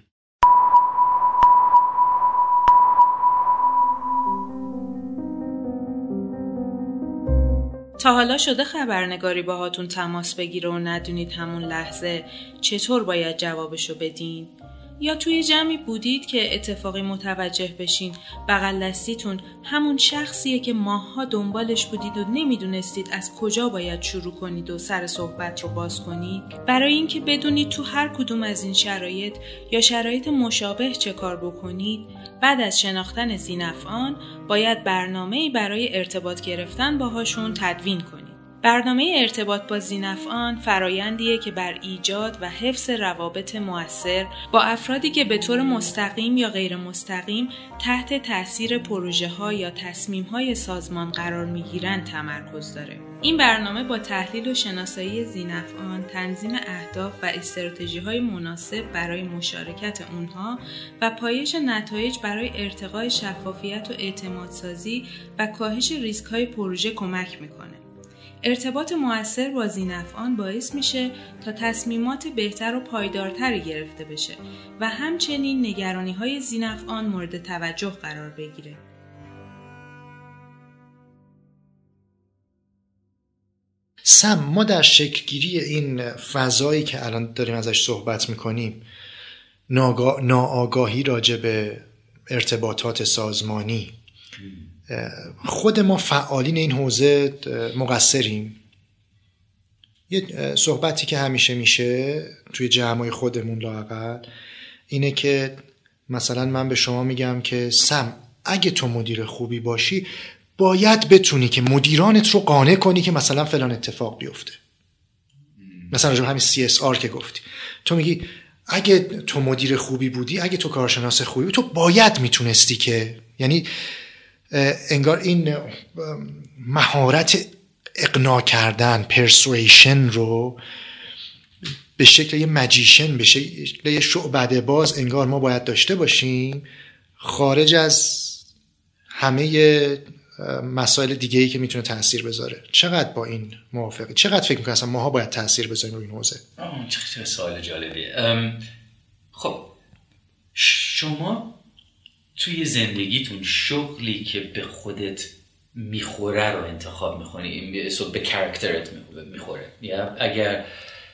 تا حالا شده خبرنگاری باهاتون تماس بگیره و ندونید همون لحظه چطور باید جوابشو بدین؟ یا توی جمعی بودید که اتفاقی متوجه بشین بغل دستیتون همون شخصیه که ماه‌ها دنبالش بودید و نمیدونستید از کجا باید شروع کنید و سر صحبت رو باز کنید؟ برای اینکه بدونید تو هر کدوم از این شرایط یا شرایط مشابه چه کار بکنید، بعد از شناختن ذی‌نفعان باید برنامه‌ای برای ارتباط گرفتن باهاشون تدوین کنید. برنامه ارتباط با ذی‌نفعان فرایندیه که بر ایجاد و حفظ روابط مؤثر با افرادی که به طور مستقیم یا غیر مستقیم تحت تأثیر پروژه‌ها یا تصمیم‌های سازمان قرار می‌گیرند تمرکز داره. این برنامه با تحلیل و شناسایی ذی‌نفعان، تنظیم اهداف و استراتژی‌های مناسب برای مشارکت اونها و پایش نتایج برای ارتقای شفافیت و اعتمادسازی و کاهش ریسک‌های پروژه کمک می‌کنه. ارتباط مؤثر با ذی‌نفعان باعث میشه تا تصمیمات بهتر و پایدارتری گرفته بشه و همچنین نگرانی‌های ذی‌نفعان مورد توجه قرار بگیره. سم، ما در شکل‌گیری این فضایی که الان داریم ازش صحبت میکنیم، ناآگاهی راجع به ارتباطات سازمانی، خود ما فعالین این حوزه مقصریم؟ یه صحبتی که همیشه میشه توی جمعای خودمون لااقل اینه که مثلا من به شما میگم که سم، اگه تو مدیر خوبی باشی باید بتونی که مدیرانت رو قانع کنی که مثلا فلان اتفاق بیفته. مثلا راجع به همین CSR که گفتی، تو میگی اگه تو مدیر خوبی بودی، اگه تو کارشناس خوبی بودی، تو باید میتونستی که، یعنی انگار این مهارت اقناع کردن، پرسویشن رو به شکل یه مجیشن، به شکل یه شعبده باز انگار ما باید داشته باشیم، خارج از همه مسائل دیگه‌ای که میتونه تأثیر بذاره. چقدر با این موافقی؟ چقدر فکر می‌کنی اصلا ماها باید تأثیر بذاریم روی این حوزه؟ چه سوال جالبیه. خب شما توی زندگیتون شغلی که به خودت میخوره رو انتخاب میکنی، به کاراکترت میخوره. یا اگر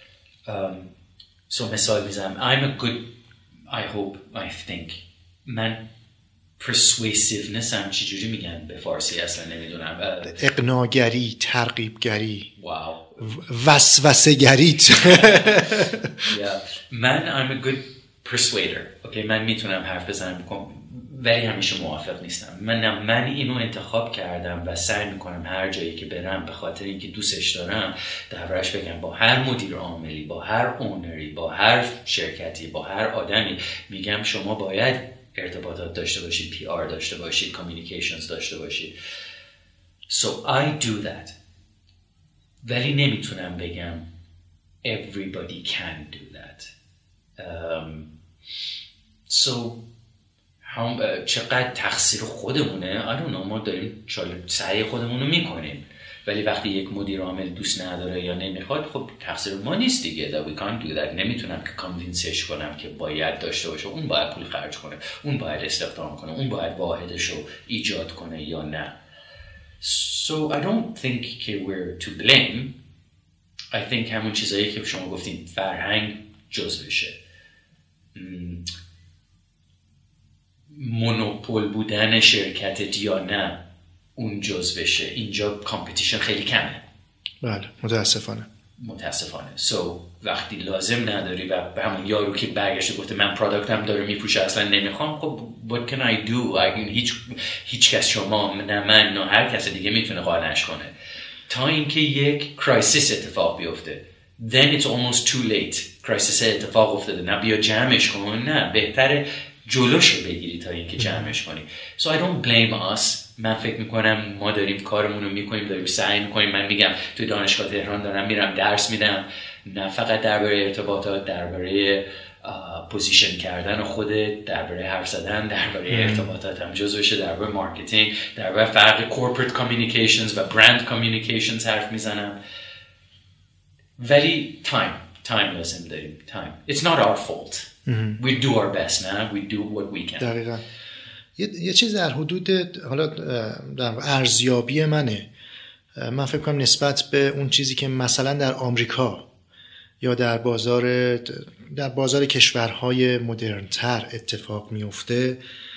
مثال میزنم I'm a good, I think من persuasiveness هم چجوری میگن به فارسی اصلا نمیدونم، اقناعگری، ترغیبگری، واو، وسوسه‌گریت. من I'm a good persuader. اوکی، من میتونم حرف بزنم ولی همیشه موافق نیستم. من اینو انتخاب کردم و سعی میکنم هر جایی که برم به خاطر اینکه دوستش دارم دربارش بگم، با هر مدیر عاملی، با هر اونری، با هر شرکتی، با هر آدمی میگم شما باید ارتباطات داشته باشید، PR داشته باشید، communications داشته باشید. So I do that. ولی نمیتونم بگم everybody can do that. So چقدر تقصیر خودمونه I don't know. ما داریم سعی خودمون رو میکنیم، ولی وقتی یک مدیر عامل دوست نداره یا نمیخواد، خب تقصیر ما نیست دیگه. that we can't do that. نمیتونم که کانوینسش کنم که باید داشته باشه، اون باید پول خرج کنه، اون باید استخدام کنه، اون باید واحدش رو ایجاد کنه یا نه. So I don't think که we're to blame. I think همون چیزایی که شما گفتین فرهنگ جزوشه. مونوپول بودن شرکتت یا نه اون جزوشه. اینجا کامپیتیشن خیلی کمه. بله متاسفانه. متاسفانه. وقتی لازم نداری و به همون یارو که برگشته گفته من پروداکتم داره میپوشه اصلا نمیخوام، خب what can I do؟ هیچ کس، شما نه من نه هر کس دیگه میتونه قانعش کنه تا اینکه یک کرایسیس اتفاق بیفته. then it's almost too late. کرایسیس اتفاق افتاده، نه بیا جمعش کن، نه بهتره جلوشو بگیری تا اینکه جمعش کنی. so I don't blame us. من فکر میکنم ما داریم کارمون رو میکنیم، داریم سعی میکنیم. من میگم توی دانشگاه تهران دارم میرم درس میدم، نه فقط درباره ارتباطات، درباره پوزیشن کردن خودت، درباره حرف زدن، درباره ارتباطات هم جزوشه، درباره مارکتینگ، درباره فرق corporate communications و brand communications حرف میزنم. ولی time لازم داریم. time. It's not our fault. We do our best now. We do what we can. دقیقاً. یه چیز در حدود حالا در ارزیابی منه، من فکر کنم نسبت به اون چیزی که مثلا در آمریکا یا در بازار کشورهای مدرن‌تر اتفاق میفته،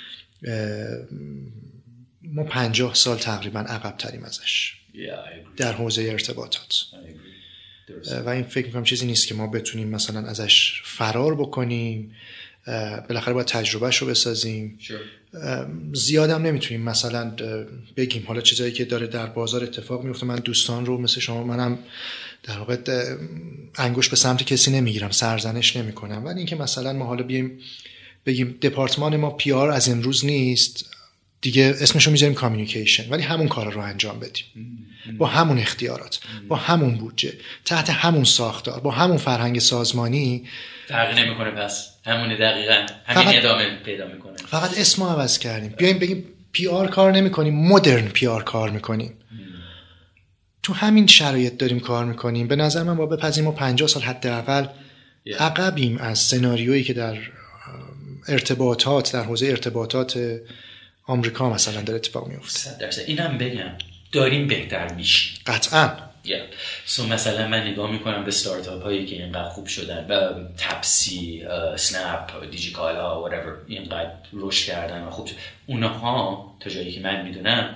ما 50 سال تقریبا عقب تریم ازش در حوزه ارتباطات. و این فکر میکنم چیزی نیست که ما بتونیم مثلا ازش فرار بکنیم. بالاخره باید تجربهش رو بسازیم. زیادم نمیتونیم مثلا بگیم حالا چیزایی که داره در بازار اتفاق میفته. من دوستان رو مثل شما، منم در واقع انگوش به سمت کسی نمیگیرم، سرزنش نمیکنم، ولی اینکه مثلا ما حالا بگیم دپارتمان ما PR از امروز نیست دیگه، اسمشو میذاریم کامیونیکیشن، ولی همون کارا رو انجام بدیم با همون اختیارات، با همون بودجه، تحت همون ساختار، با همون فرهنگ سازمانی. فرق نمیکنه، پس همونه دقیقاً، همین ادامه پیدا میکنه. فقط اسمو عوض کردیم. بیایم بگیم PR کار نمیکنیم، مدرن PR کار میکنیم. تو همین شرایط داریم کار میکنیم. به نظر من با بپذیریم ما 50 سال حداقل عقبیم از سناریویی که در ارتباطات، در حوزه ارتباطات آمریکا مثلا داره اتفاق میفته. 100%. اینم بگم داریم بهتر میشیم قطعاً. مثلا من نگاه میکنم به ستارتاپ هایی که اینقدر خوب شدن، تپسی، سنپ، دیجیکالا، whatever، اینقدر رشد کردن و خوب شدن. اونها تا جایی که من میدونم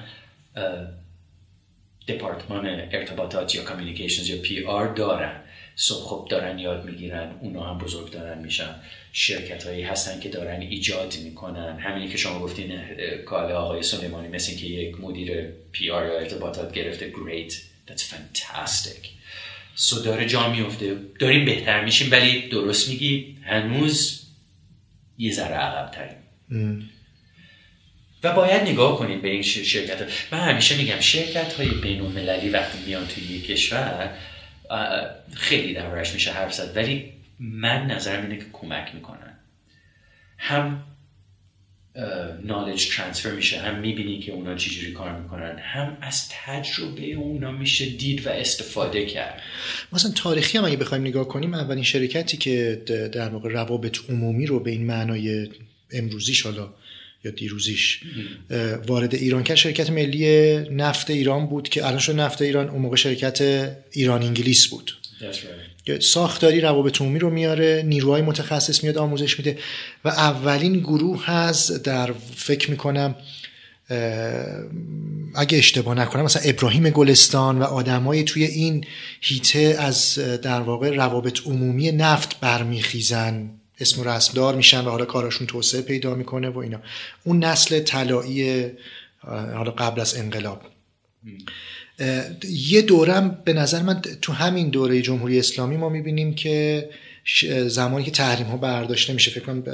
دپارتمان ارتباطات یا کامیونیکیشنز یا PR دارن. خب دارن یاد میگیرن، اونا هم بزرگ دارن میشن. شرکت هایی هستن که دارن ایجاد میکنن. همینی که شما گفتین کاله آقای سلیمانی، مثل که یک مدیر PR یا ارتباطات گرفته. great, that's fantastic. داره جا میفته، داریم بهتر میشیم، ولی درست میگی هنوز یه ذره عقب تریم. و باید نگاه کنید به این شرکت ها. من همیشه میگم شرکت های بین المللی وقتی میان توی یک کشور خیلی دربارش میشه حرف زد، ولی من نظرم اینه که کمک میکنن. هم knowledge transfer میشه، هم میبینی که اونا چجوری کار میکنن، هم از تجربه اونا میشه دید و استفاده کرد. مثلا تاریخی هم اگه بخوایم نگاه کنیم، اولین شرکتی که در واقع روابط عمومی رو به این معنای امروزیش حالا یا دیروزیش وارد ایران کرد، شرکت ملی نفت ایران بود که الان شد نفت ایران. اون موقع شرکت ایران انگلیس بود. ساختاری روابط عمومی رو میاره، نیروهای متخصص میاد آموزش میده و اولین گروه از در فکر میکنم اگه اشتباه نکنم مثلا ابراهیم گلستان و آدمای توی این هیته از در واقع روابط عمومی نفت برمیخیزن، اسم و رسمدار میشن و حالا کاراشون توسعه پیدا میکنه و اینا. اون نسل طلایی حالا قبل از انقلاب. یه دورم به نظر من تو همین دوره جمهوری اسلامی ما میبینیم که زمانی که تحریم ها برداشته میشه، فکر کنم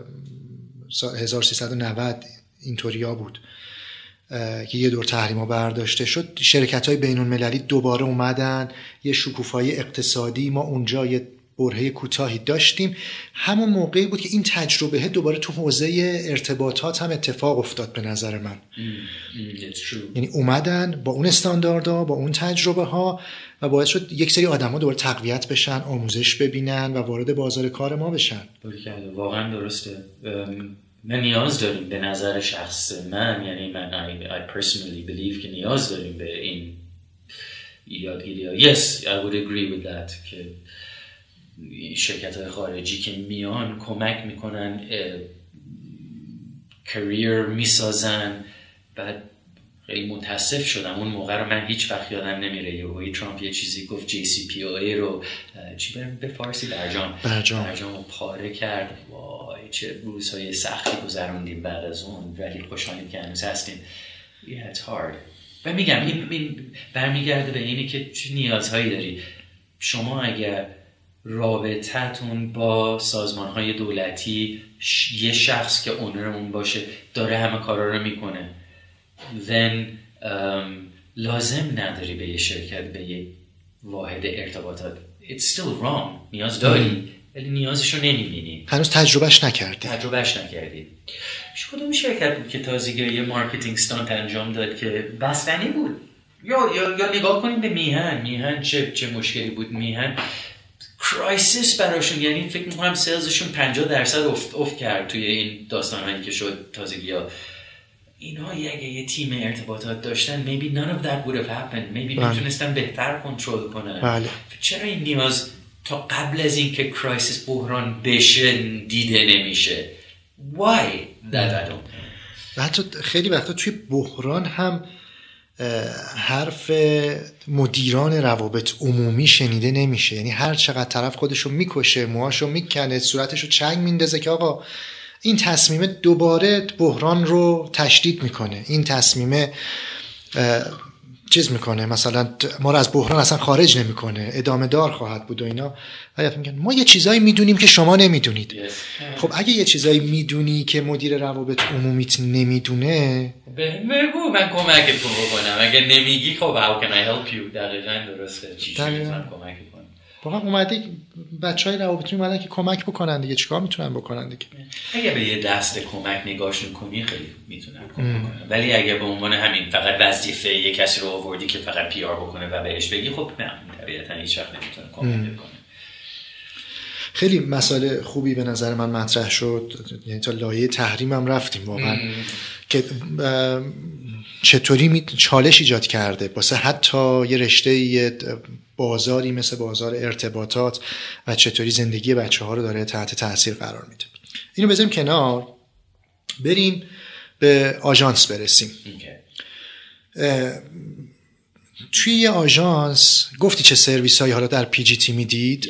1390 اینطوریا بود که یه دور تحریم ها برداشته شد، شرکت های بین المللی دوباره اومدن، یه شکوفایی اقتصادی ما اونجا یه برهه کوتاهی داشتیم. همون موقعی بود که این تجربه دوباره تو حوزه ارتباطات هم اتفاق افتاد به نظر من. یعنی اومدن با اون استانداردها، با اون تجربه ها و باعث شد یک سری آدم ها دوباره تقویت بشن، آموزش ببینن و وارد بازار کار ما بشن. واقعا درسته. من نیاز داریم به نظر شخص من، یعنی من I personally believe که نیاز داریم به این یادگیری ها. Yes, I would agree with that که شرکت‌های خارجی که میان کمک میکنن، کریر میسازن، بعد خیلی متاسف شدم. اون موقع رو من هیچ وقت یادم نمیره. یهویی ترامپ یه چیزی گفت JCPOA رو چی به فارسی برجام رو پاره کرد. وای چه روزهای سختی گذروندیم بعد از اون، ولی خوشحالیم که هنوز هستیم. Yeah, it's hard. و میگم این برمیگرده به اینی که چه نیازهایی داری. شما اگر رابطتون با سازمان‌های دولتی یه شخص که اونرمون باشه داره همه کارا رو میکنه، then لازم نداری به یه شرکت، به یه واحد ارتباطات. It's still wrong. نیاز داری ولی نیازشو نمیبینی. هنوز تجربهش نکردی. کدوم شرکت بود که تازگی یه مارکتینگ استانت انجام داد که بستنی بود؟ یا نگاه کنیم به میهن چه مشکلی بود. میهن کرایسیس براشون، یعنی فکر میکنم سیلزشون 50% افت کرد توی این داستانهایی که شد تازگی‌ها. اینا یه تیم ارتباطات داشتن maybe none of that would have happened. maybe میتونستن بهتر کنترل کنن. بله. چرا این نیاز تا قبل از این که کرایسیس بحران بشه دیده نمیشه؟ why that I don't know. و حتی خیلی وقتا توی بحران هم حرف مدیران روابط عمومی شنیده نمیشه. یعنی هر چقدر طرف خودشو میکشه، موهاشو میکنه، صورتشو چنگ میندازه که آقا این تصمیم دوباره بحران رو تشدید میکنه، این تصمیم چیز میکنه، مثلا ما رو از بحران اصلا خارج نمیکنه، ادامه دار خواهد بود و اینا. ولی میگن ما یه چیزایی میدونیم که شما نمیدونید. خب اگه یه چیزایی میدونی که مدیر روابط عمومیت نمیدونه، بگو من کمکتون بکنم. اگه نمیگی خب how can I help you. دقیقاً درسته. چی میتونم کمک کنم؟ واقعا اومده بچهای روابطی اومدن که کمک بکنن دیگه. چیکار میتونن بکنن دیگه؟ اگه به یه دست کمک نگاهشون کنی خیلی میتونن کمک کنن. ولی اگه به عنوان همین فقط وظیفه یه کسی رو آوردی که فقط PR بکنه و بهش بگی، خب نه طبیعتا هیچ وقت نمیتونه کمک کنه. خیلی مسئله خوبی به نظر من مطرح شد. یعنی تا لایه تحریم هم رفتیم واقعا که چطوری چالش ایجاد کرده واسه حتی یه رشته بازاری مثل بازار ارتباطات و چطوری زندگی بچه‌ها رو داره تحت تاثیر قرار میده. اینو بذاریم کنار، بریم به آژانس برسیم. توی یه آژانس گفتی چه سرویس هایی حالا در PGT میدید.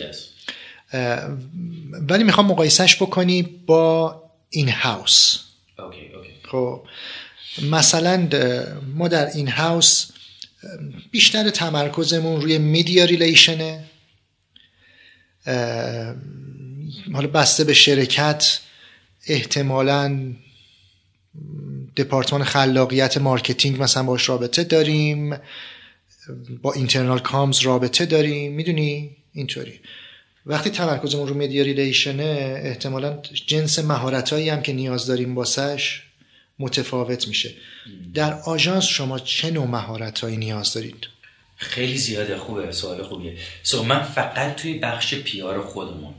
ولی میخوام مقایسهش بکنی با این هاوس. خب مثلا ما در این هاوس بیشتر تمرکزمون روی میدیا ریلیشنه، حالا بسته به شرکت احتمالاً دپارتمان خلاقیت مارکتینگ مثلا باش رابطه داریم، با اینترنال کامز رابطه داریم، میدونی اینطوری. وقتی تمرکزمون رو میدیا ریلیشنه احتمالاً جنس مهارتایی هم که نیاز داریم واسش متفاوت میشه. در آژانس شما چه نوع مهارتایی نیاز دارید؟ خیلی زیاده. خوبه، سوال خوبیه. من فقط توی بخش PR خودمون،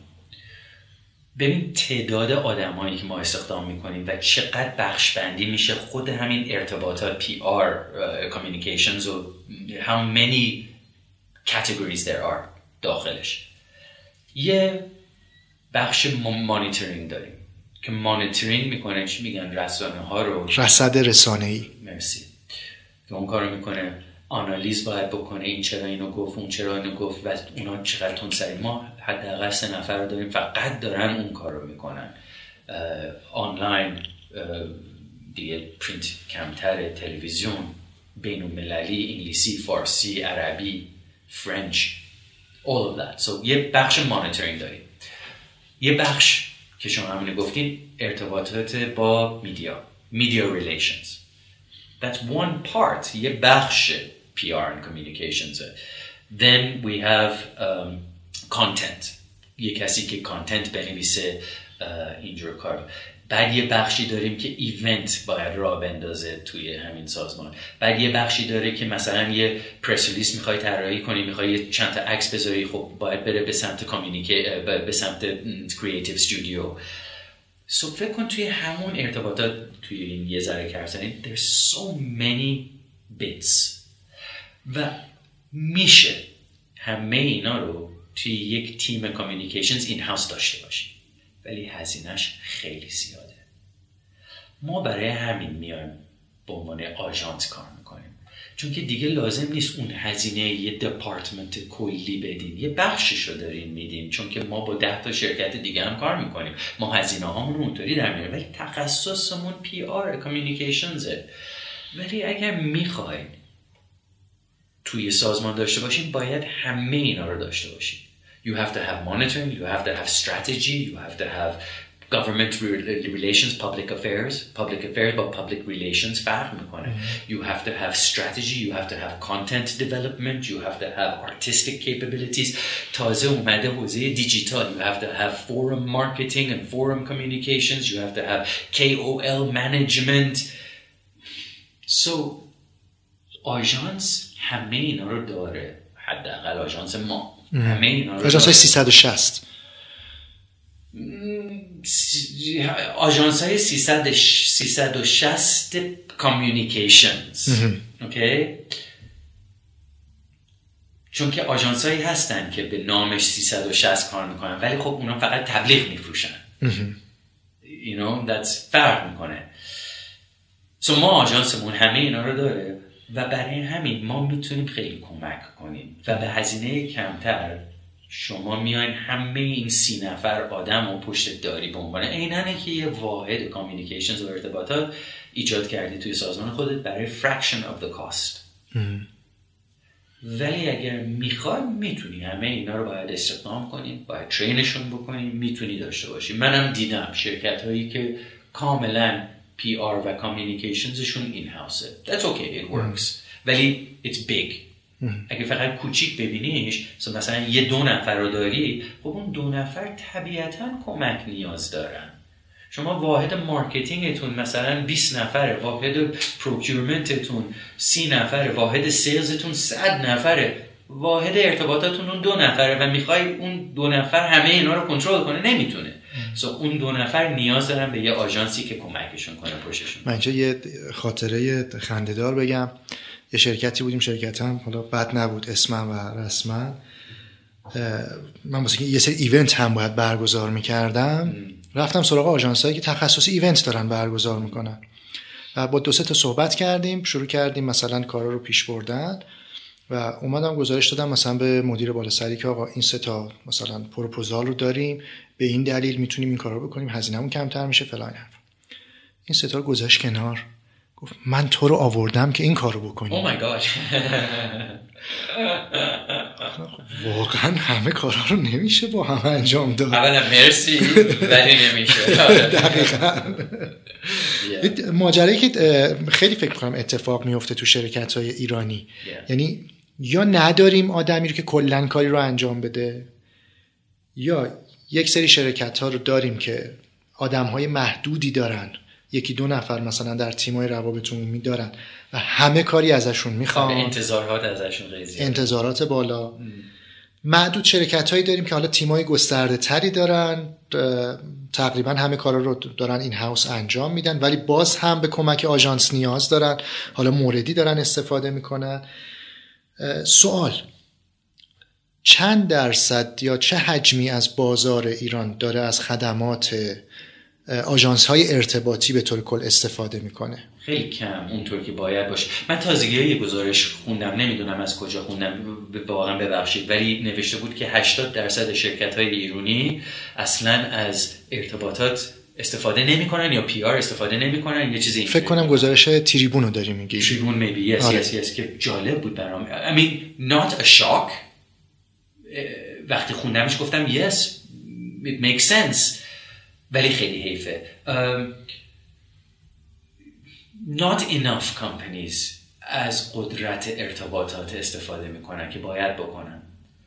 ببین تعداد آدمایی که ما استخدام میکنیم و چقدر بخش بندی میشه خود همین ارتباطات PR communications و how many categories there are داخلش. یه بخش مانیتورینگ داریم که مانیتورینگ میکنه، چی میگن، رسانه ها رو، رصد رسانه‌ای. مرسی. که اون کارو میکنه، آنالیز باید بکنه، این چرا اینو گفت، اون چرا اینو گفت و اونا چقدر تونسری. ما حداقل 3 نفر رو داریم فقط دارن اون کارو میکنن. آنلاین دیگه، پرینت کمتره، تلویزیون، بین المللی، انگلیسی، فارسی، عربی، فرنچ، all of that. یه بخش مانیتورینگ داریم. یه بخش که شما همینه گفتین، ارتباطات با media relations. That's one part. یه بخش PR and communications. Then we have content. یه کسی که content بنویسه اینجور کار. بعد یه بخشی داریم که ایونت باید راه بندازه توی همین سازمان. بعد یه بخشی داره که مثلا یه پرس ریلیز میخوای طراحی کنی، میخوای چند تا عکس بذاری، خب باید بره به سمت به سمت کریتیو استودیو. فکر کن توی همون ارتباطات، توی این یه ذره کردنی there's so many bits و میشه همه اینا رو توی یک تیم کامیونیکیشنز این هاوس داشته باشیم، ولی هزینه‌اش خیلی زیاده. ما برای همین میایم به عنوان آژانس کار میکنیم، چون که دیگه لازم نیست اون هزینه یه دپارتمنت کلی بدیم، یه بخششو داریم میدیم، چون که ما با 10 تا شرکت دیگه هم کار میکنیم، ما هزینه هامون اونطوری در میاریم، ولی تخصصمون PR کامیونیکیشنزه. ولی اگر میخواین توی سازمان داشته باشین باید همه اینا رو داشته باشین. You have to have monitoring, you have to have strategy, you have to have government relations, public affairs با public relations فرق میکنه. You have to have strategy, you have to have content development, you have to have artistic capabilities. تازه اومده حوزه دیجیتال. You have to have forum marketing and forum communications, you have to have KOL management. So آژانس همه اینا رو داره، حداقل آژانس ما همه اینا رو داره. آژانس 360 آژانس های 360 کامیونیکیشنز. اوکی؟ چون که آژانس هایی هستن که به نامش 360 کار میکنن، ولی خب اونا فقط تبلیغ میفروشن. You know, that's فرق میکنه. ما آژانسمون همه اینا رو داره و برای همین ما میتونیم خیلی کمک کنیم و به هزینه کمتر شما میاین همه این 30 نفر آدم رو پشت داری به عنوان عیناً که یه واحد کامیونیکیشنز و ارتباطات ایجاد کردی توی سازمان خودت برای fraction of the cost. ولی اگر میخوای میتونی همه اینا رو باید استخدام کنیم، باید ترینشون بکنیم، میتونی داشته باشی. منم دیدم شرکت هایی که کاملا PR و کامیونیکیشنزشون این هاوسه. That's okay, it works. ولی it's big. اگه فقط کوچیک ببینیش، مثلا یه 2 نفر رو داری، خب اون 2 نفر طبیعتاً کمک نیاز دارن. شما واحد مارکتینگتون مثلا 20 نفره، واحد پروکیورمنتتون 30 نفره، واحد سیلزتون 100 نفره، واحد ارتباطاتون اون 2 نفره و میخوای اون 2 نفر همه اینا رو کنترل کنه، نمیتونه. اون 2 نفر نیاز دارن به یه آژانسی که کمکشون کنه پشتشون. من اینجا یه خاطره خنده‌دار بگم. یه شرکتی بودیم، شرکتم حالا بد نبود اسمم و رسما، من واسه یه سری ایونت هم باید برگزار می‌کردم. رفتم سراغ آژانسایی که تخصصی ایونت دارن برگزار میکنن و با 2-3 تا صحبت کردیم، شروع کردیم مثلا کارا رو پیش بردن و اومدم گزارش دادم مثلا به مدیر بالا سری که آقا این 3 تا مثلا پروپوزال رو داریم، به این دلیل میتونیم این کارا رو بکنیم، هزینه‌مون کمتر میشه فلان حرف. این 3 تا رو گذاشت کنار، گفت من تو رو آوردم که این کارو بکنی. او مای گاد. واقعا همه کارا رو نمیشه با هم انجام داد. اولا مرسی ولی نمیشه. دقیقاً. ماجرایی که خیلی فکر کنم اتفاق میفته تو شرکت‌های ایرانی، یعنی یا نداریم آدمی رو که کلاً کاری رو انجام بده، یا یک سری شرکت‌ها رو داریم که آدم‌های محدودی دارن، 1-2 نفر مثلا در تیم‌های روابط عمومی دارن و همه کاری ازشون میخوان، انتظارات ازشون خیلی زیاده، انتظارات بالا. معدود شرکت‌هایی داریم که حالا تیم‌های گسترده‌تری دارن، تقریبا همه کارا رو دارن این هاوس انجام میدن، ولی باز هم به کمک آژانس نیاز دارن، حالا موردی دارن استفاده میکنن. سوال، چند درصد یا چه حجمی از بازار ایران داره از خدمات آژانس‌های ارتباطی به طور کل استفاده میکنه؟ خیلی کم، اونطور که باید باشه. من تازگی یه گزارش خوندم، نمیدونم از کجا خوندم، واقعا ببخشید، ولی نوشته بود که 80% شرکت‌های ایرانی اصلا از ارتباطات استفاده نمی‌کنن یا PR استفاده نمی‌کنن، یه چیزی. فکر کنم گزارش تریبون رو داری میگی. تریبون میبی، yes که جالب بود برام. I mean not a shock. وقتی خوندمش گفتم yes it makes sense، ولی خیلی حیفه. Not enough companies از قدرت ارتباطات استفاده میکنن که باید بکنن.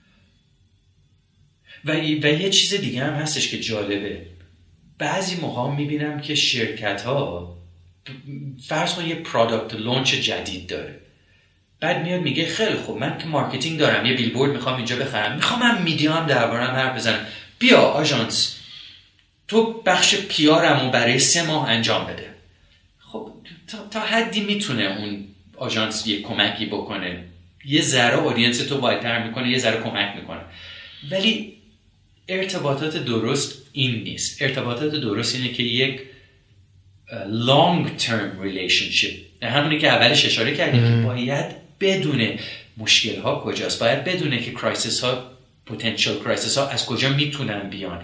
و یه چیز دیگه هم هستش که جالبه، بعضی موقع میبینم که شرکت ها فرض کن یه پروداکت لانچ جدید داره، بعد میاد میگه خیلی خوب من که مارکتینگ دارم، یه بیلبورد میخوام اینجا بخرم، میخوام من میدیا هم دربارم حرف بزنم، بیا آژانس تو بخش پیارمو برای 3 ماه انجام بده. خب تا حدی میتونه اون آژانس یه کمکی بکنه، یه ذره اودینس تو وایتر میکنه، یه ذره کمک میکنه، ولی ارتباطات درست این نیست. ارتباطات درست اینه که یک long term relationship. همونی که اولش اشاره کردیم که باید بدونه مشکل ها کجاست، باید بدونه که کرایسیس ها potential کرایسیس ها از کجا میتونن بیان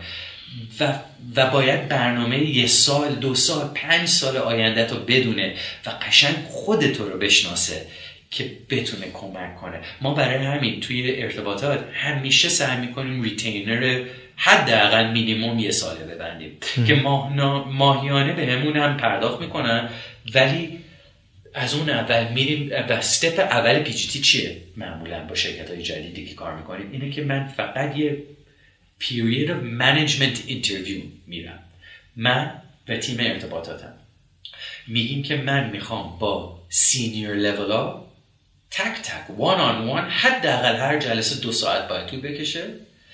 و باید برنامه 1 سال 2 سال 5 سال آینده تو بدونه و قشنگ خودتو رو بشناسه که بتونه کمک کنه. ما برای همین توی ارتباطات همیشه سعی میکنیم ریتینر حداقل مینیمم 1 ساله ببندیم که ماهیانه بهمون هم پرداخت میکنن، ولی از اون اول میریم و استپ اول پیجیتی چیه؟ معمولا با شرکت‌های جدیدی که کار میکنیم اینه که من فقط یه period of management interview میرم، من و تیم ارتباطاتم میگیم که من میخوام با سینیور لیول ها تک one on one حداقل هر جلسه 2 ساعت باید طول بکشه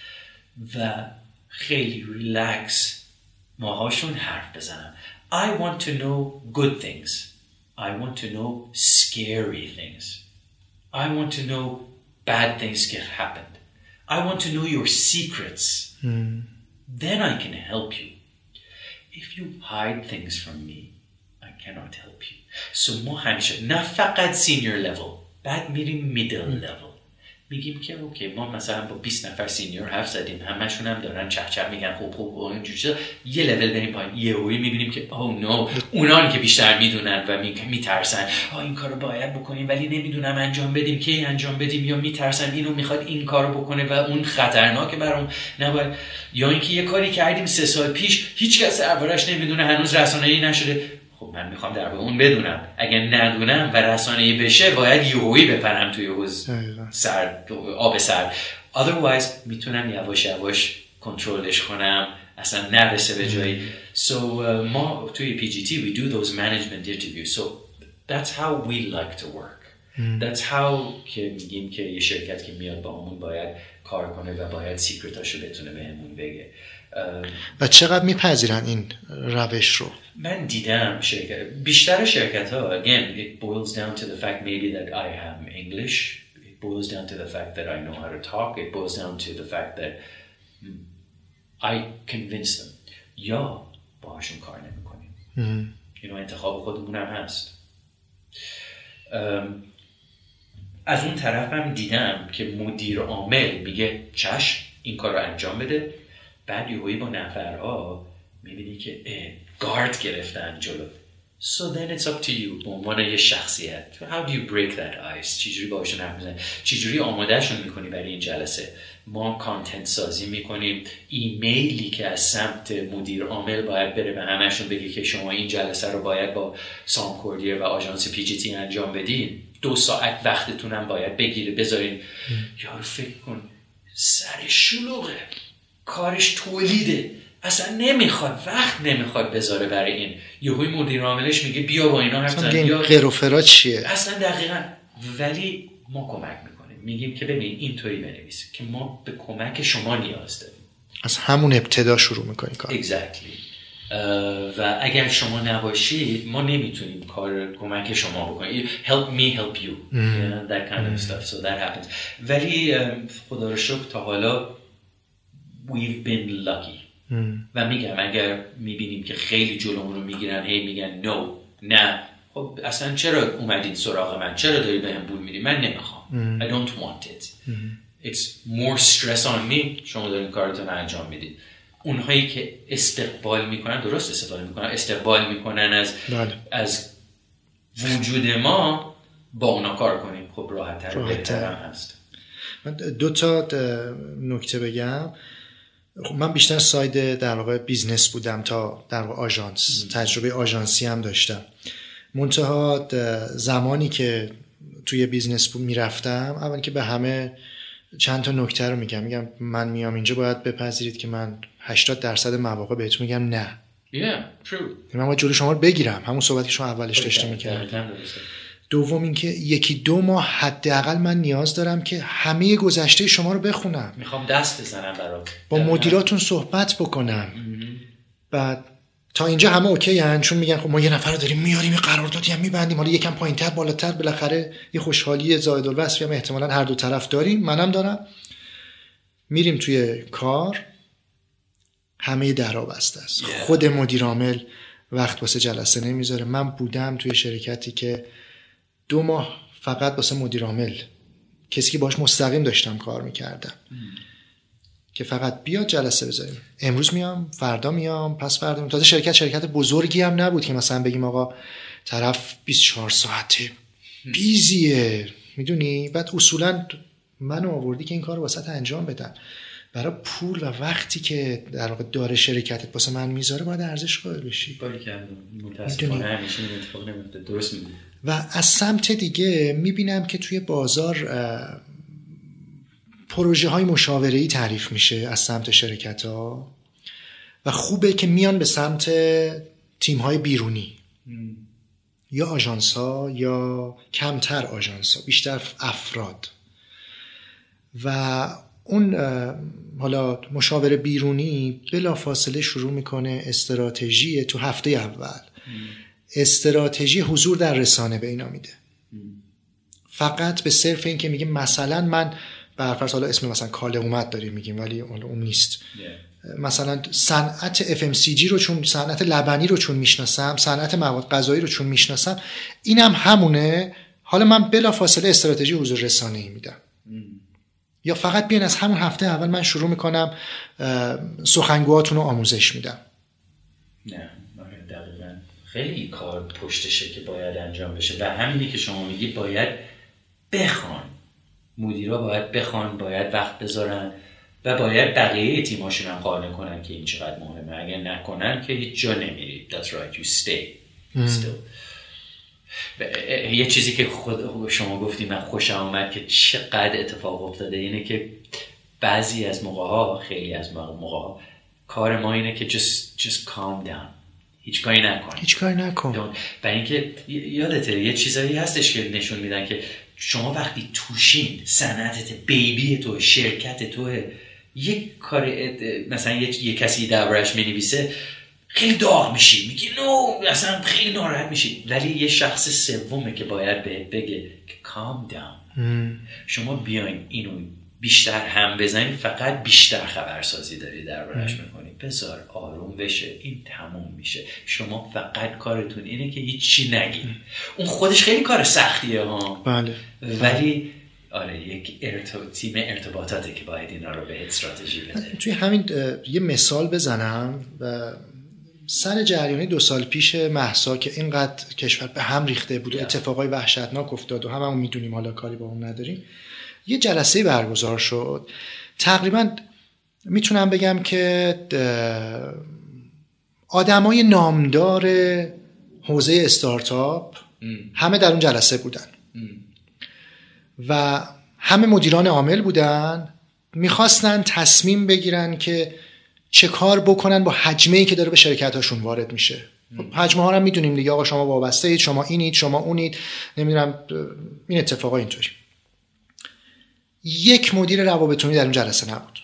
و خیلی ریلکس ماهاشون حرف بزنم. I want to know good things. I want to know scary things. I want to know bad things that happened. I want to know your secrets. Then I can help you. If you hide things from me, I cannot help you. So ما همیشه نه فقط senior level، بعد میریم middle level، میگیم که اوکی ما مثلا با 20 نفر سینیور حرف زدیم، همشون هم دارن چهچه میگن خوب اینجوری، یه لول بریم پایین یهویی میبینیم که اوه نو، اونان که بیشتر میدونن و میترسن این کارو باید بکنیم ولی نمیدونم انجام بدیم کی انجام بدیم، یا میترسن اینو میخواد این کارو بکنه و اون خطرناکه برام نباید، یا اینکه یه کاری کردیم 3 سال پیش هیچ کس دربارش نمیدونه، هنوز رسانه‌ای نشده. خب من میخوام درباره اون بدونم، اگه ندونم و رسانه‌ای بشه باید یهویی بپرم توی حوض آب سر، otherwise میتونم یواش یواش کنترلش کنم اصلا نرسه به جایی. So ما توی PGT we do those management interviews, so that's how we like to work. That's how که میگیم که یه شرکت که میاد با همون باید کار کنه و باید سیکرتاشو بتونه بهمون بگه. و چقدر میپذیرن این روش رو؟ من دیدم بیشتر شرکت ها again it boils down to the fact maybe that I am English, it boils down to the fact that I know how to talk, it boils down to the fact that I convince them. یا باهاشون کار نمی‌کنیم. اینو انتخاب خودمون هم هست. از اون طرف هم دیدم که مدیر عامل میگه چشم این کار رو انجام بده، بعد یهویی با نفرها میبینی که گارد گرفتن جلو. So then it's up to you به عنوان یه شخصیت. How do you break that ice؟ چجوری باشون حرف میزنی؟ چجوری آمادهشون میکنی برای این جلسه؟ ما کانتنت سازی میکنیم، ایمیلی که از سمت مدیر عامل باید بره به همشون بگه که شما این جلسه رو باید با سام کوردیر و آژانس PGT انجام بدین، 2 ساعت وقتتونم باید بگیره بذارین. یارو فکر کن سر شلوغه، کارش تولیده، اصلا نمیخواد وقت نمیخواد بذاره برای این، یهوی مدیر عاملش میگه بیا با اینا حرف بزن، یا غیر و فرا چیه اصلا دقیقاً. ولی ما کمک میکنیم، میگیم که ببین اینطوری بنویس که ما به کمک شما نیاز داریم، از همون ابتدا شروع میکنیم کار. exactly. و اگر شما نباشید ما نمیتونیم کمک شما بکنیم. help me help you, that kind of stuff, so that happens. ولی خدا رو شکر تا حالا we've been lucky. و میگم اگر میبینیم که خیلی جلومون رو میگیرن، هی میگن no نه، خب اصلا چرا اومدین سراغ من، چرا داری بهم پول میدی، من نمیخوام. I don't want it. It's more stress on me. شما دارین کارتون انجام میدید. اونهایی که استقبال میکنن، درست استفاده میکنن، استقبال میکنن از وجود ما، با اونا کار کنیم. خب راحت‌تر و بهتر هم هست. من 2 تا نکته بگم. من بیشتر ساید در واقع بیزنس بودم تا در واقع آژانس. تجربه آژانسی هم داشتم. منتها زمانی که توی بیزنس بود میرفتم، اول که به همه چند تا نکته رو میگم من میام اینجا باید بپذیرید که من 80% مواقع بهتون میگم نه. Yeah, true. من باید جلوی شما رو بگیرم، همون صحبتی که شما اولش داشتیم میکردیم. دوم اینکه 1-2 ماه حداقل من نیاز دارم که همه گذشته شما رو بخونم، میخوام دست بزنم برات، با مدیراتون صحبت بکنم. بعد تا اینجا همه اوکی هن، چون میگن خب ما یه نفر رو داریم میاریم، یه قراردادی هم میبندیم، حالا یکم پایینتر بالاتر، بالاخره یه خوشحالی زائد الوصفی هم احتمالاً هر دو طرف داریم، منم دارم. میریم توی کار، همه درا بسته است. خود مدیر عامل وقت واسه جلسه نمیذاره. من بودم توی شرکتی که 2 ماه فقط واسه مدیر عامل، کسی که باش مستقیم داشتم کار میکردم، که فقط بیاد جلسه بذاریم، امروز میام، فردا میام، پس فردا میام. تازه شرکت بزرگی هم نبود که مثلا بگیم آقا طرف 24 ساعته بیزیه، میدونی. بعد اصولا منو آوردی که این کار رو واسط انجام بدم، برای پول و وقتی که در واقع داره شرکتت واسه من میذاره باید ارزش قائل بشی. باری کردم، متاسفانه همیشه این اتفاق نمیفته. درست میگی. و از سمت دیگه میبینم که توی بازار پروژه های مشاوره‌ای تعریف میشه از سمت شرکت ها و خوبه که میان به سمت تیم های بیرونی یا آژانس ها یا کمتر آژانس ها، بیشتر افراد. و اون حالا مشاور بیرونی بلافاصله شروع میکنه استراتژی تو هفته اول استراتژی حضور در رسانه به اینا میده، فقط به صرف این که میگه مثلا من برفرض حالا اسم مثلا کاله اومد داریم میگیم ولی اون نیست، مثلا صنعت FMCG رو چون صنعت لبنی رو چون میشناسم، صنعت مواد غذایی رو چون میشناسم، اینم همونه، حالا من بلافاصله استراتژی حضور رسانه‌ای میدم. یا فقط بیان از همون هفته اول من شروع میکنم سخنگوهاتون رو آموزش میدم. نه دقیقاً خیلی کار پشتشه که باید انجام بشه و همینی که شما میگی باید بخوان، مدیرا باید بخوان، باید وقت بذارن و باید بقیه تیماشون هم قانع کنن که این چقدر مهمه. اگر نکنن که هیچ جا نمیرید. That's right, you stay still. یه چیزی که خود شما گفتی من خوشم آمد که چقدر اتفاق افتاده اینه که بعضی از موقع‌ها، خیلی از موقع‌ها کار ما اینه که just calm down، هیچ کاری نکن. و اینکه یادته یه چیزایی هستش که نشون میدن که شما وقتی توشین، صنعتت، بیبی تو، شرکت تو، یک کار مثلا یه کسی دربارش مینویسه خیلی داغ میشی، میگی نو، اصلا خیلی ناراحت میشی، ولی یه شخص سومه که باید بهت بگه که calm down. شما بیاین اینو بیشتر هم بزنید، فقط بیشتر خبرسازی داری دربارش میکنی، بذار آروم بشه، این تموم میشه. شما فقط کارتون اینه که هیچی نگید. اون خودش خیلی کار سختیه ها، بله، ولی آره یک تیم ارتباطاته که باید اینا رو به استراتژی بده. توی همین یه مثال بزنم، سر جریانی 2 سال پیش مهسا که اینقدر کشور به هم ریخته بود و اتفاقای وحشتناک افتاد و هممون میدونیم، حالا کاری با اون نداریم، یه جلسه برگزار شد. تقریبا میتونم بگم که آدمای نامدار حوزه استارتاپ همه در اون جلسه بودن و همه مدیران عامل بودن، میخواستن تصمیم بگیرن که چه کار بکنن با حجمه‌ای که داره به شرکت‌هاشون وارد میشه. حجمه ها رو میدونیم دیگه، آقا شما وابسته اید، شما اینید، شما اونید، نمیدونم این اتفاقا اینطوری. یک مدیر روابط عمومی در اون جلسه نبود.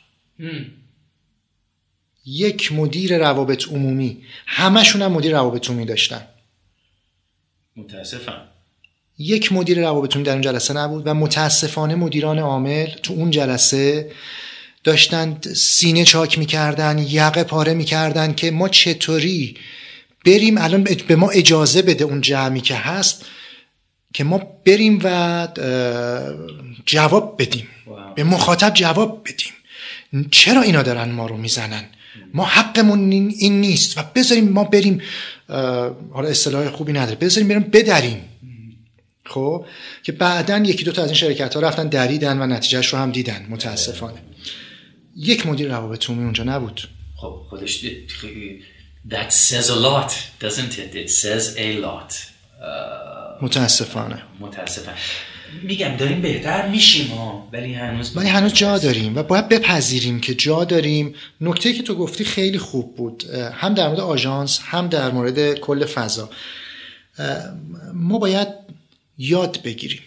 یک مدیر روابط عمومی، همشون هم مدیر روابط عمومی داشتن. متاسفم. یک مدیر روابط عمومی در اون جلسه نبود و متاسفانه مدیران عامل تو اون جلسه داشتن سینه چاک میکردن، یقه پاره میکردن که ما چطوری بریم الان به ما اجازه بده اون جمعی که هست که ما بریم و جواب بدیم، به مخاطب جواب بدیم. چرا اینا دارن ما رو میزنن؟ ما حقمون این نیست و بذاریم ما بریم، حالا اصطلاح خوبی نداره، بذاریم بریم بدریم. خب که بعدن 1-2 تا از این شرکت ها رفتن دریدن و نتیجهش رو هم دیدن متاسفانه. یک مدیر روابط عمومی اونجا نبود. خب خودش that says a lot doesn't it? It says a lot. متاسفانه میگم داریم بهتر میشیم ولی هنوز جا داریم و باید بپذیریم که جا داریم. نکته که تو گفتی خیلی خوب بود، هم در مورد آژانس هم در مورد کل فضا. ما باید یاد بگیریم.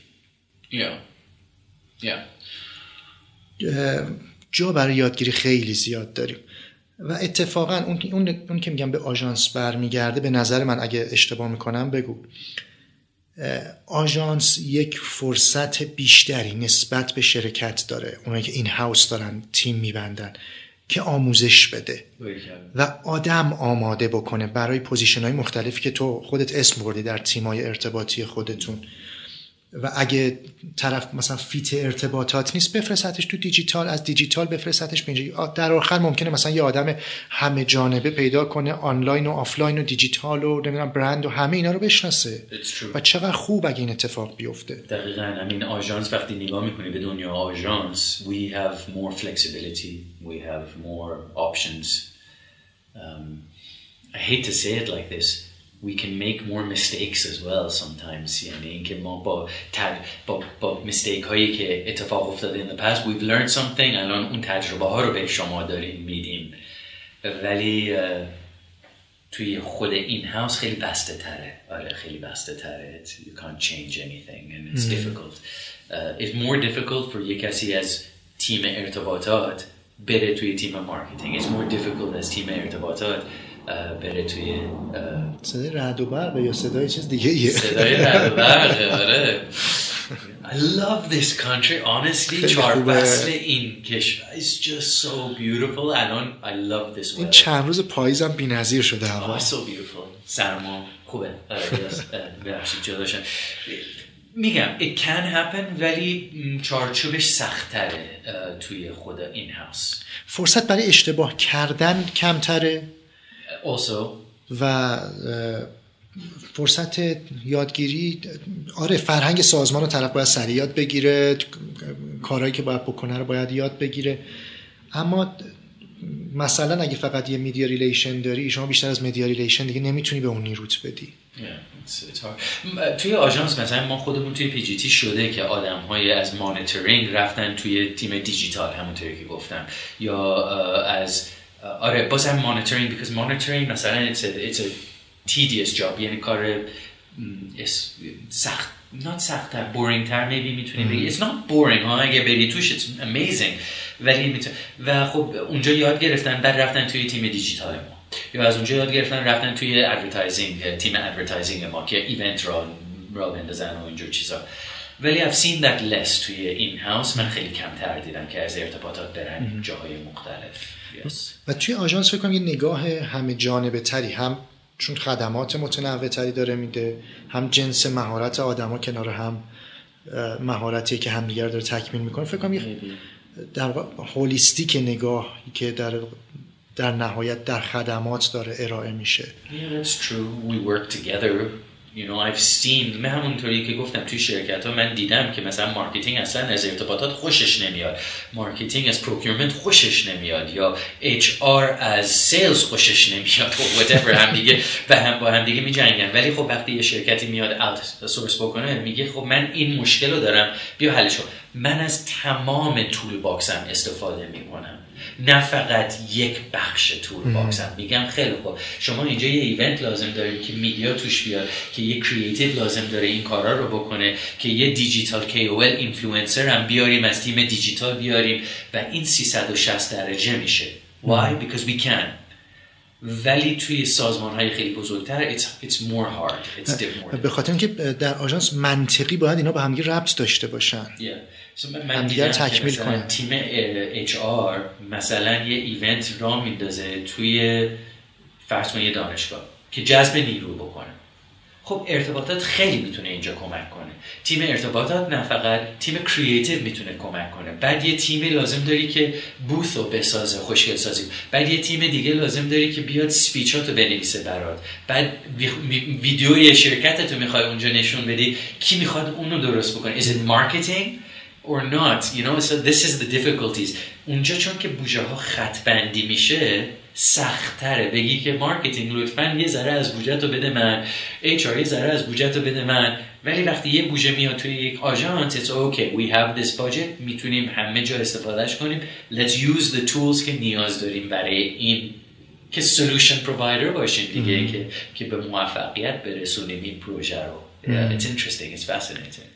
جا برای یادگیری خیلی زیاد داریم و اتفاقا اون که میگم به آژانس برمیگرده، به نظر من اگه اشتباه میکنم بگو، آژانس یک فرصت بیشتری نسبت به شرکت داره. اونایی که این هاوس دارن تیم میبندن که آموزش بده و آدم آماده بکنه برای پوزیشن‌های مختلفی که تو خودت اسم بردی در تیم‌های ارتباطی خودتون. و اگه طرف مثلا فیت ارتباطات نیست بفرستش تو دیجیتال، از دیجیتال بفرستش به اینجا. در آخر ممکنه مثلا یه آدم همه جانبه پیدا کنه، آنلاین و آفلاین و دیجیتال و نمیدونم برند و همه اینا رو بشناسه و چقدر خوب اگه این اتفاق بیفته. دقیقاً. همین آژانس وقتی نگاه میکنی به دنیا آژانس we have more flexibility, we have more options. I hate to say it like this, we can make more mistakes as well sometimes. یعنی اینکه ما با mistake هایی که اتفاق افتاده in the past we've learned something، الان اون تجربه ها رو به شما داریم میدیم، ولی توی خود این هاوس خیلی بسته تره. آره خیلی بسته تره. You can't change anything and it's difficult. It's more difficult for یک کسی از تیم ارتباطات بره توی تیم مارکتینگ. It's more difficult as تیم ارتباطات بره توی صدای رعد و برق یا صدای چیز دیگه ایه؟ صدای رعد و برق. آره. I love this country honestly. چهار فصل این کشور is just so beautiful. الان I love this weather. این چند روز پاییزم بی‌نظیر شده هوا. So beautiful. سرما خوبه. ببخشید جداشم. میگم it can happen ولی چارچوبش سخت‌تره توی خود این هاوس. فرصت برای اشتباه کردن کمتره. Also و فرصت یادگیری، آره فرهنگ سازمان رو طرف باید سریع یاد بگیره، کارهایی که باید بکنه رو باید یاد بگیره. اما مثلا اگه فقط یه میدیا ریلیشن داری، شما بیشتر از میدیا ریلیشن دیگه نمیتونی به اون نیروت بدی. توی آژانس مثلا ما خودمون توی پی جی تی شده که آدم‌های از مانیتورینگ رفتن توی تیم دیجیتال، همونطوری که گفتم، یا از آره بازم مانیتورینگ، because monitoring مثلا it's a tedious job، یعنی کار سخت، not سخت تر، boring تر maybe میتونیم بگی. it's not boring ها، اگه بری توش it's amazing، ولی و خب اونجا یاد گرفتن بعد رفتن توی تیم دیجیتال ما، یا از اونجا یاد گرفتن رفتن توی ادورتایزینگ، تیم ادورتایزینگ ما که ایونت را بندازن و اینجور چیزا. ولی I've seen that less توی این هاوس. من خیلی کمتر دیدم که از ارتباطات برن جاهای مختلف. Yes. و توی آژانس فکر کنم یه نگاه همه جانبه تری، هم چون خدمات متنوع تری داره میده، هم جنس مهارت آدما کنار هم مهارتی که همدیگر داره تکمیل میکنه. فکر کنم یه در هولیستیک نگاهی که در نهایت در خدمات داره ارائه میشه. Yeah, that's true. We work together. You know, I've seen، من همونطوری که گفتم توی شرکت ها من دیدم که مثلا مارکتینگ اصلا از ارتباطات خوشش نمیاد، مارکتینگ از پروکیورمنت خوشش نمیاد، یا HR از سیلز خوشش نمیاد، whatever، هم دیگه و هم با هم دیگه میجنگن. ولی خب وقتی یه شرکتی میاد اوت سورس بکنه، میگه خب من این مشکل رو دارم، بیا حلش کن. من از تمام تول باکسم استفاده میکنم، نه فقط یک بخش تول باکسم. میگم خیلی خوب، شما اینجا یه ایونت لازم دارید که میدیا توش بیاد، که یه کریتیو لازم داره این کارا رو بکنه، که یه دیجیتال KOL اینفلوئنسر هم بیاریم، از تیم دیجیتال بیاریم و این 360 درجه میشه. Why? Because we can. ولی توی سازمان‌های خیلی بزرگتر it's more hard. It's more. به خاطر اینکه در آژانس منطقی باید اینا با هم ربط داشته باشن. من دیگر تکمیل کنم. تیم HR مثلا یه ایونت را میندازه توی فرض کن یه دانشگاه که جذب نیرو بکنه. خب ارتباطات خیلی میتونه اینجا کمک کنه. تیم ارتباطات نه فقط، تیم کریتیو میتونه کمک کنه. بعد یه تیم لازم داری که بوث رو بسازه، خوشگل سازی. بعد یه تیم دیگه لازم داری که بیاد سپیچاتو بنویسه برات. بعد ویدیوی شرکتتو میخوای اونجا نشون بدی، کی میخواد اونو درست بکنه؟ Is it marketing or not? You know, so this is the difficulties. اونجا چون که بودجه ها خط بندی میشه سخت‌تره بگی که مارکتینگ لطفاً یه ذره از بودجه‌تو بده من، HR یه ذره از بودجه‌تو بده من. ولی وقتی یه بودجه میاد توی یک آژانس، it's okay, we have this budget، میتونیم همه جا استفادهش کنیم. Let's use the tools که نیاز داریم برای این که solution provider باشیم دیگه، که به موفقیت برسونیم این پروژه رو. It's interesting, it's fascinating.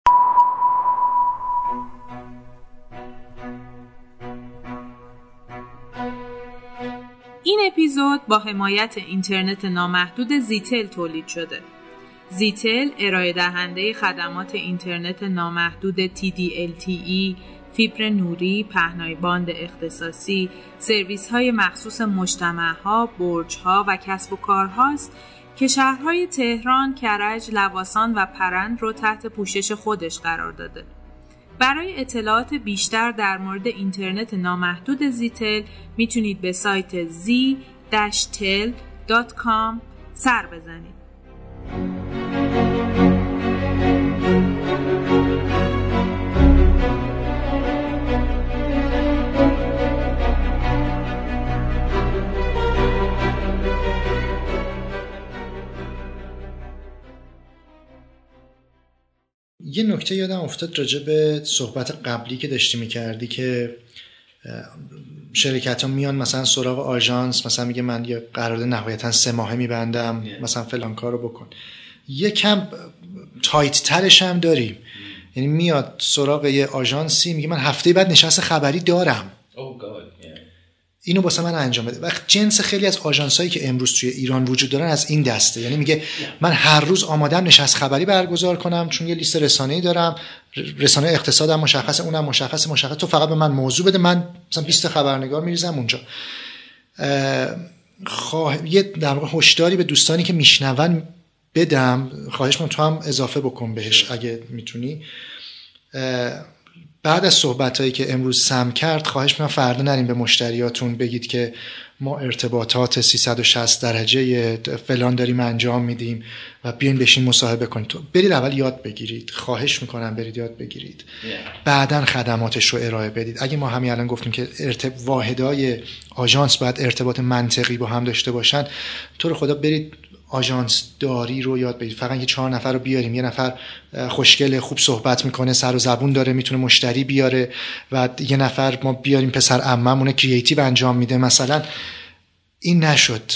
این اپیزود با حمایت اینترنت نامحدود زیتل تولید شده. زیتل ارائه دهنده خدمات اینترنت نامحدود TD-LTE، فیبر نوری، پهنای باند اختصاصی، سرویس‌های مخصوص مجتمع‌ها، برج‌ها و کسب و کارهاست که شهرهای تهران، کرج، لواسان و پرند رو تحت پوشش خودش قرار داده. برای اطلاعات بیشتر در مورد اینترنت نامحدود زیتل میتونید به سایت z-tel.com سر بزنید. یه نکته یادم افتاد راجع به صحبت قبلی که داشتی میکردی که شرکت ها میان مثلا سراغ آژانس، مثلا میگه من یه قرارداد نهایتا 3 ماهه میبندم، مثلا فلان کارو بکن. یکم تایت ترش هم داریم، یعنی میاد سراغ یه آژانسی میگه من هفته بعد نشست خبری دارم. اینو واسه من انجام بده. وقت جنس خیلی از آژانسایی که امروز توی ایران وجود دارن از این دسته، یعنی میگه من هر روز آمادم نشست خبری برگزار کنم چون یه لیست رسانه‌ای دارم، رسانه اقتصادم مشخصه، اونم مشخصه، تو فقط به من موضوع بده، من مثلا 20 خبرنگار میریزم اونجا. یه در واقع هشداری به دوستانی که میشنون بدم، خواهش می‌کنم تو هم اضافه بکن بهش اگه میتونی. بعد از صحبتایی که امروز سم کرد، خواهش می‌کنم فردا نریم به مشتریاتون بگید که ما ارتباطات 360 درجه فلان داریم انجام میدیم و بیاین بشین مصاحبه کنید. برید اول یاد بگیرید، خواهش می‌کنم برید یاد بگیرید، بعداً خدماتش رو ارائه بدید. اگه ما همین الان گفتیم که واحدهای آژانس باید ارتباط منطقی با هم داشته باشن، تو رو خدا برید آژانس داری رو یاد بگیرید. فقط یه 4 نفر رو بیاریم، یه نفر خوشگله، خوب صحبت میکنه، سر و زبون داره، میتونه مشتری بیاره، و یه نفر ما بیاریم پسر عممونه کریتیو انجام میده مثلا. این نشد.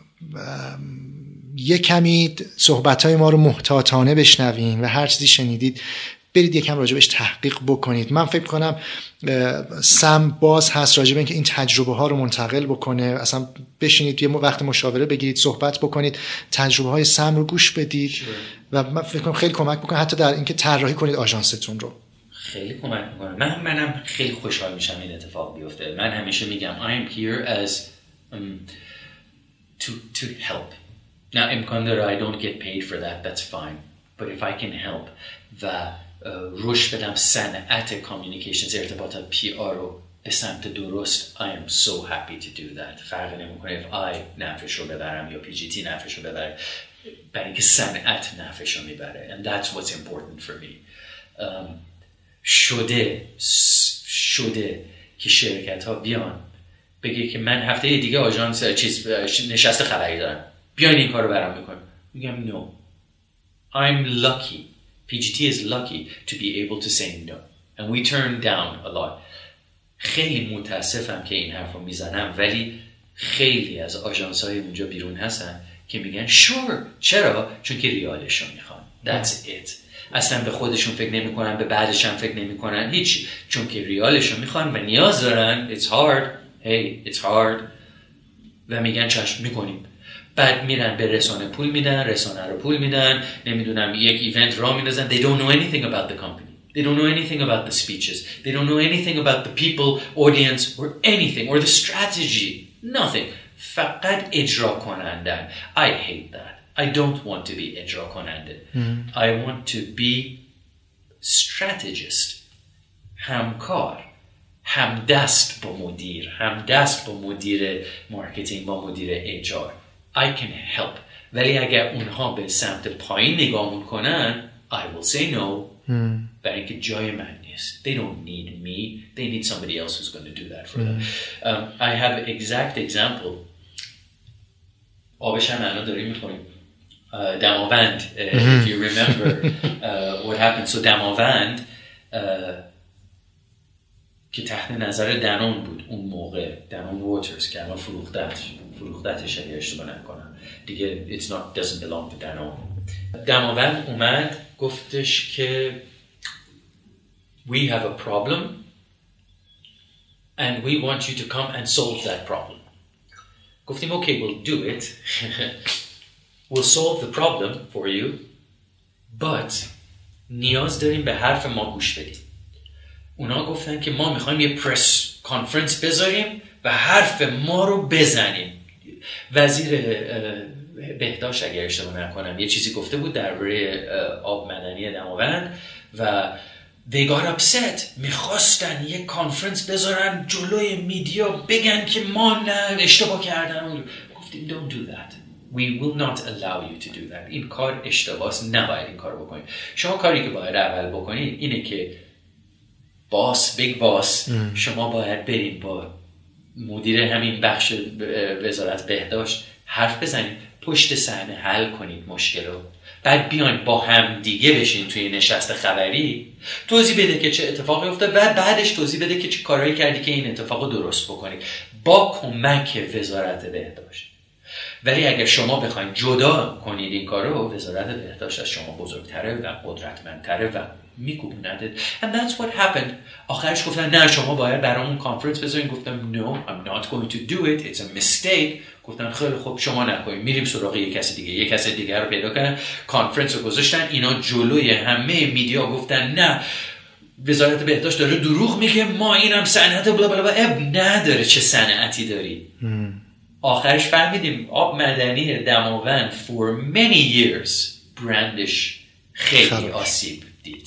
یه کمی صحبت‌های ما رو محتاطانه بشنوین و هر چیزی شنیدید برید یکم راجبش تحقیق بکنید. من فکر کنم سم باز هست راجب اینکه این تجربه ها رو منتقل بکنه. اصلا بشینید یه وقت مشاوره بگیرید، صحبت بکنید، تجربه های سم رو گوش بدید و من فکر کنم خیلی کمک میکنه حتی در اینکه طراحی کنید آژانستون رو. خیلی کمک میکنه. منم خیلی خوشحال میشم این اتفاق بیفته. من همیشه میگم I am here as to help. Now امکان داره I don't get paid for that, that's fine. But if I can help و رشد بدم صنعت کامیونیکیشنز، ارتباطات PR رو به سمت درست، I am so happy to do that. فرق نمیکنه if I نفعش رو ببرم یا PGT نفعش رو ببره، برای اینکه صنعت نفعش رو میبره. And that's what's important for me. شده که شرکت ها بیان بگه که من هفته دیگه آژانس نشست خبری دارم، بیاین این کار رو برام بکن. میگم no. I'm lucky. PGT is lucky to be able to say no. And we turn down a lot. خیلی متاسفم که این حرف رو میزنم، ولی خیلی از آژانس‌های اونجا بیرون هستن که میگن sure. چرا؟ چون که ریالشون میخوان. That's it. اصلا به خودشون فکر نمی کنن، به بعدش هم فکر نمی کنن، هیچ. چون که ریالشون میخوان و نیاز دارن. It's hard. Hey, it's hard. و میگن چشم میکنیم. بعد میرن به رسانه پول میدن، رسانه رو پول میدن، نمیدونم یک ایونت را میندازن. They don't know anything about the company. They don't know anything about the speeches. They don't know anything about the people, audience, or anything, or the strategy. Nothing. فقط اجرا کنندن. I hate that. I don't want to be اجرا کننده. I want to be strategist. همکار. همدست با مدیر. همدست با مدیر مارکتینگ، با مدیر HR. I can help. ولی اگر اونها به سمت پایین نگاه کنن I will say no. برای اینکه جای من نیست. They don't need me. They need somebody else who's going to do that for them. I have an exact example. آبش هم الان داریم میخوریم. دماوند. If you remember what happened. So دماوند که تحت نظر دنون بود اون موقع، دنون واترز که الان فروختتش اگه اشتباه نکنم دیگه. It's not doesn't belong to Danone. دماوند اومد گفتش که we have a problem and we want you to come and solve that problem. گفتیم okay, we'll do it. We'll solve the problem for you, but نیاز داریم به حرف ما گوش بدید. اونا گفتن که ما میخوایم یه پرس کانفرنس بذاریم و حرف ما رو بزنیم. وزیر بهداشت اگر اشتباه نکنم یه چیزی گفته بود درباره آب معدنی دماوند و they got upset. میخواستن یک کانفرنس بذارن جلوی میدیا بگن که ما نه اشتباه کردن. گفتیم don't do that. We will not allow you to do that. این کار اشتباهست، نباید این کار بکنید. شما کاری که باید اول بکنید اینه که بیگ باس شما باید برید با مدیر همین بخش وزارت بهداشت حرف بزنید، پشت صحنه حل کنید مشکل رو، بعد بیاین با هم دیگه بشین توی نشست خبری توضیح بده که چه اتفاقی افتاد، بعدش توضیح بده که چه کارهایی کردی که این اتفاق رو درست بکنید با کمک وزارت بهداشت. ولی اگر شما بخواید جدا کنید این کارو، وزارت بهداشت از شما بزرگتره و قدرتمندتره و میکوبوندت. And that's what happened. آخرش گفتن نه شما باید برامون کانفرنس بذارین. گفتم no, I'm not going to do it. It's a mistake. گفتن خیلی خوب شما نکنید، میریم سراغ یک کس دیگه رو پیدا کردن. کانفرنس رو گذاشتن، اینا جلوی همه میدیا گفتن نه وزارت بهداشت داره دروغ میگه، ما اینم صنعت بلا بلا بلا. اب نداره چه صنعتی داری. آخرش فهمیدیم آب معدنی دماوند for many years برندش خیلی آسیب دید.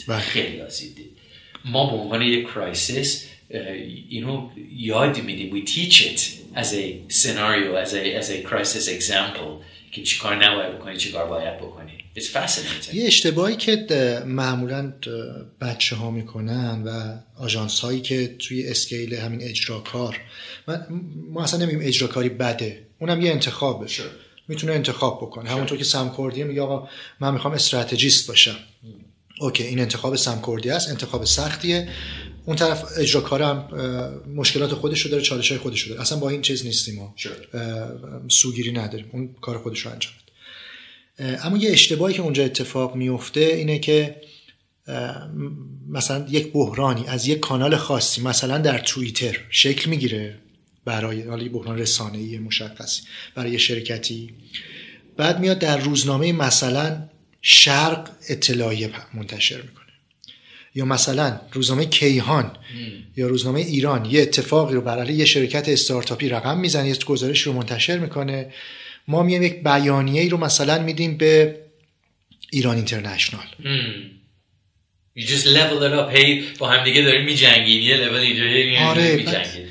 ما به عنوان یک کرایسیس اینو یاد میدیم. we teach it as a scenario, as a crisis example که چیکار نباید بکنی، چیکار باید بکنی. It's fascinating. یه اشتباهی که معمولاً بچه ها میکنن و آژانس هایی که توی اسکیل همین اجراکار، ما اصلا نمیگیم اجراکاری بده، اونم یه انتخابه. میتونه انتخاب بکنه. همونطور که سم کوردی میگه آقا من میخوام استراتژیست باشم. اوکی، این انتخاب سم کوردی است، انتخاب سختیه. اون طرف اجراکار هم مشکلات خودش رو داره، چالش‌های خودش رو داره. اصلا با این چیز نیستیم ما. سوگیری نداریم. اون کار خودش رو انجام بده. اما یه اشتباهی که اونجا اتفاق میفته اینه که مثلا یک بحرانی از یک کانال خاصی مثلا در توییتر شکل میگیره برای حالا یه بحران رسانه‌ای مشخصی برای شرکتی، بعد میاد در روزنامه مثلا شرق اطلاعیه منتشر میکنه، یا مثلا روزنامه کیهان یا روزنامه ایران یه اتفاقی رو برای یه شرکت استارتاپی رقم میزنه، یه گزارش رو منتشر میکنه. ما میایم یک بیانیه‌ای رو مثلا میدیم به ایران اینترنشنال. You just level it up. hey با هم دیگه داریم میجنگیم، یه لول اینجا میجنگیم.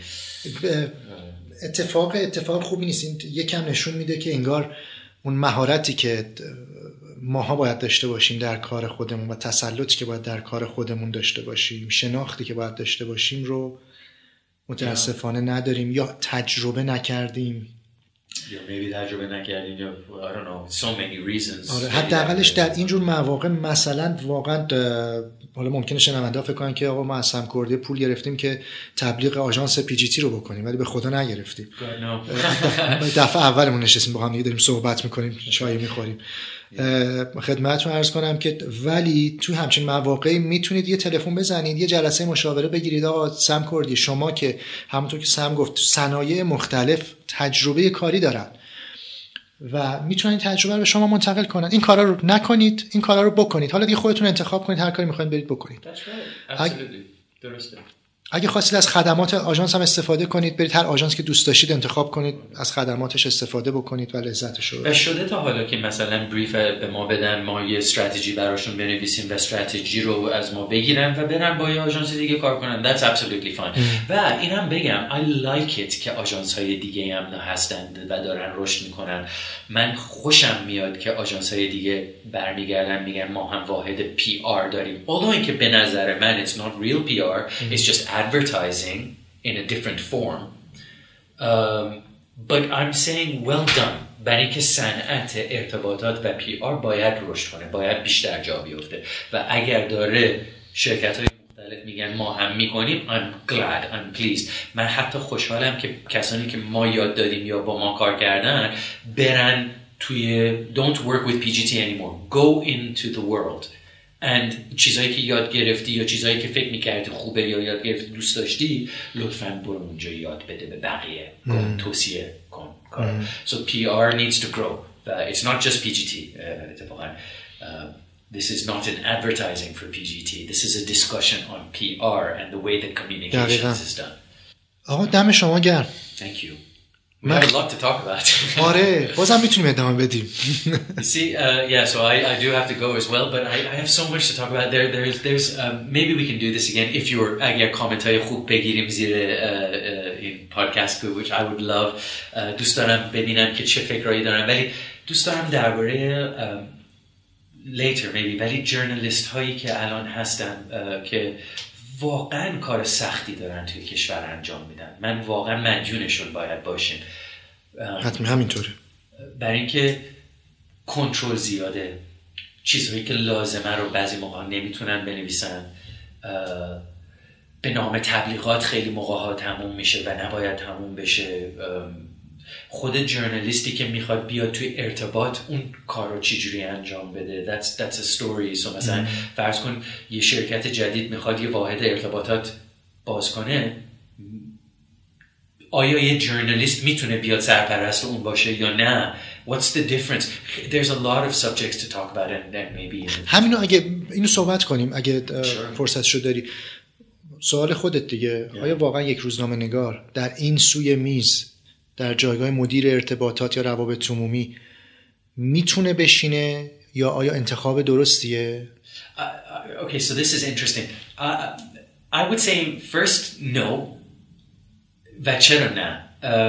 اتفاق خوبی نیست. یکم نشون میده که انگار اون مهارتی که ماها باید داشته باشیم در کار خودمون و تسلطی که باید در کار خودمون داشته باشیم، شناختی که باید داشته باشیم رو متاسفانه نداریم یا تجربه نکردیم. یا maybe تجربه نکردیم یا I don't know so many reasons. آره، حداقلش در اینجور مواقع مثلا واقعا حالا ممکنه شنونده فکر کنن که آقا ما از سم کوردی پول گرفتیم که تبلیغ آژانس پی جی تی رو بکنیم، ولی به خدا نگرفتیم. دفعه اولمون نشستیم با هم دیگه داریم صحبت میکنیم، چای میخوریم. خدمتتون عرض کنم که ولی تو همچین مواقعی میتونید یه تلفن بزنید، یه جلسه مشاوره بگیرید. آقا سم کوردی شما که همونطور که سم گفت صنایع مختلف تجربه کاری دارن و میتونن تجربه رو به شما منتقل کنن. این کارا رو نکنید، این کارا رو بکنید. حالا دیگه خودتون انتخاب کنید هر کاری میخواین برید بکنید. درسته. اگه خواستید از خدمات آژانس هم استفاده کنید، برید هر آژانس که دوست داشتید انتخاب کنید، از خدماتش استفاده بکنید و لذتش رو. و شده تا حالا که مثلا بریف به ما بدن، ما یه استراتژی براشون بنویسیم و استراتژی رو از ما بگیرن و برن با یه آژانس دیگه کار کنن. That's absolutely fine. و اینم بگم I like it که آژانس‌های دیگه هم هستند و دارن رشد میکنن. من خوشم میاد که آژانس‌های دیگه برمیگردن میگن ما هم واحد PR داریم. although اینکه به نظر من it's not real PR, it's just advertising in a different form. But I'm saying well done. برای اینکه صنعت ارتباطات و PR باید رشد کنه، باید بیشتر جا بیفته و اگر داره شرکت‌های مختلف میگن ما هم میکنیم I'm glad, I'm pleased. من حتی خوشحالم که کسانی که ما یاد دادیم یا با ما کار کردن برن توی don't work with PGT anymore. Go into the world. and چیزایی که یاد گرفتی یا چیزایی که فکر می‌کردی خوبه یا یاد گرفتی دوست داشتی لطفاً برو اونجا یاد بده به بقیه. توصیه کن. So PR needs to grow. It's not just PGT. اتفاقاً This is not an advertising for PGT. This is a discussion on PR and the way that communications is done. آقا دم شما گرم. Thank you. We have a lot to talk about. آره بازم میتونیم ادامه بدیم. You see, yeah, so I do have to go as well, but I have so much to talk about. There's maybe we can do this again if you're اگر کامنت های خوب بگیریم زیر این پادکست کو which I would love. دوست دارم ببینم که چه فکرایی دارن، ولی دوست دارم درباره later maybe ولی جرنالیست هایی که الان هستن که واقعا کار سختی دارن توی کشور انجام میدن. من واقعا مدیونشون باید باشیم. حتما همینطوره. برای اینکه کنترل زیاده، چیزهایی که لازمه رو بعضی موقع نمیتونن بنویسن، به نام تبلیغات خیلی موقع تموم میشه و نباید تموم بشه. خود جرنالیستی که میخواد بیاد توی ارتباط اون کار رو چجوری انجام بده. That's a story. So مثلا فرض کن یه شرکت جدید میخواد یه واحد ارتباطات باز کنه، آیا یه جرنالیست میتونه بیاد سرپرست اون باشه یا نه؟ What's the difference? There's a lot of subjects to talk about and maybe همینو اگه اینو صحبت کنیم اگه فرصت شد داری. سوال خودت دیگه، آیا واقعا یک روزنامه نگار در این سوی میز در جایگاه مدیر ارتباطات یا روابط عمومی میتونه بشینه یا آیا انتخاب درستیه؟ Okay, so this is interesting. I would say first no. و چرا نه؟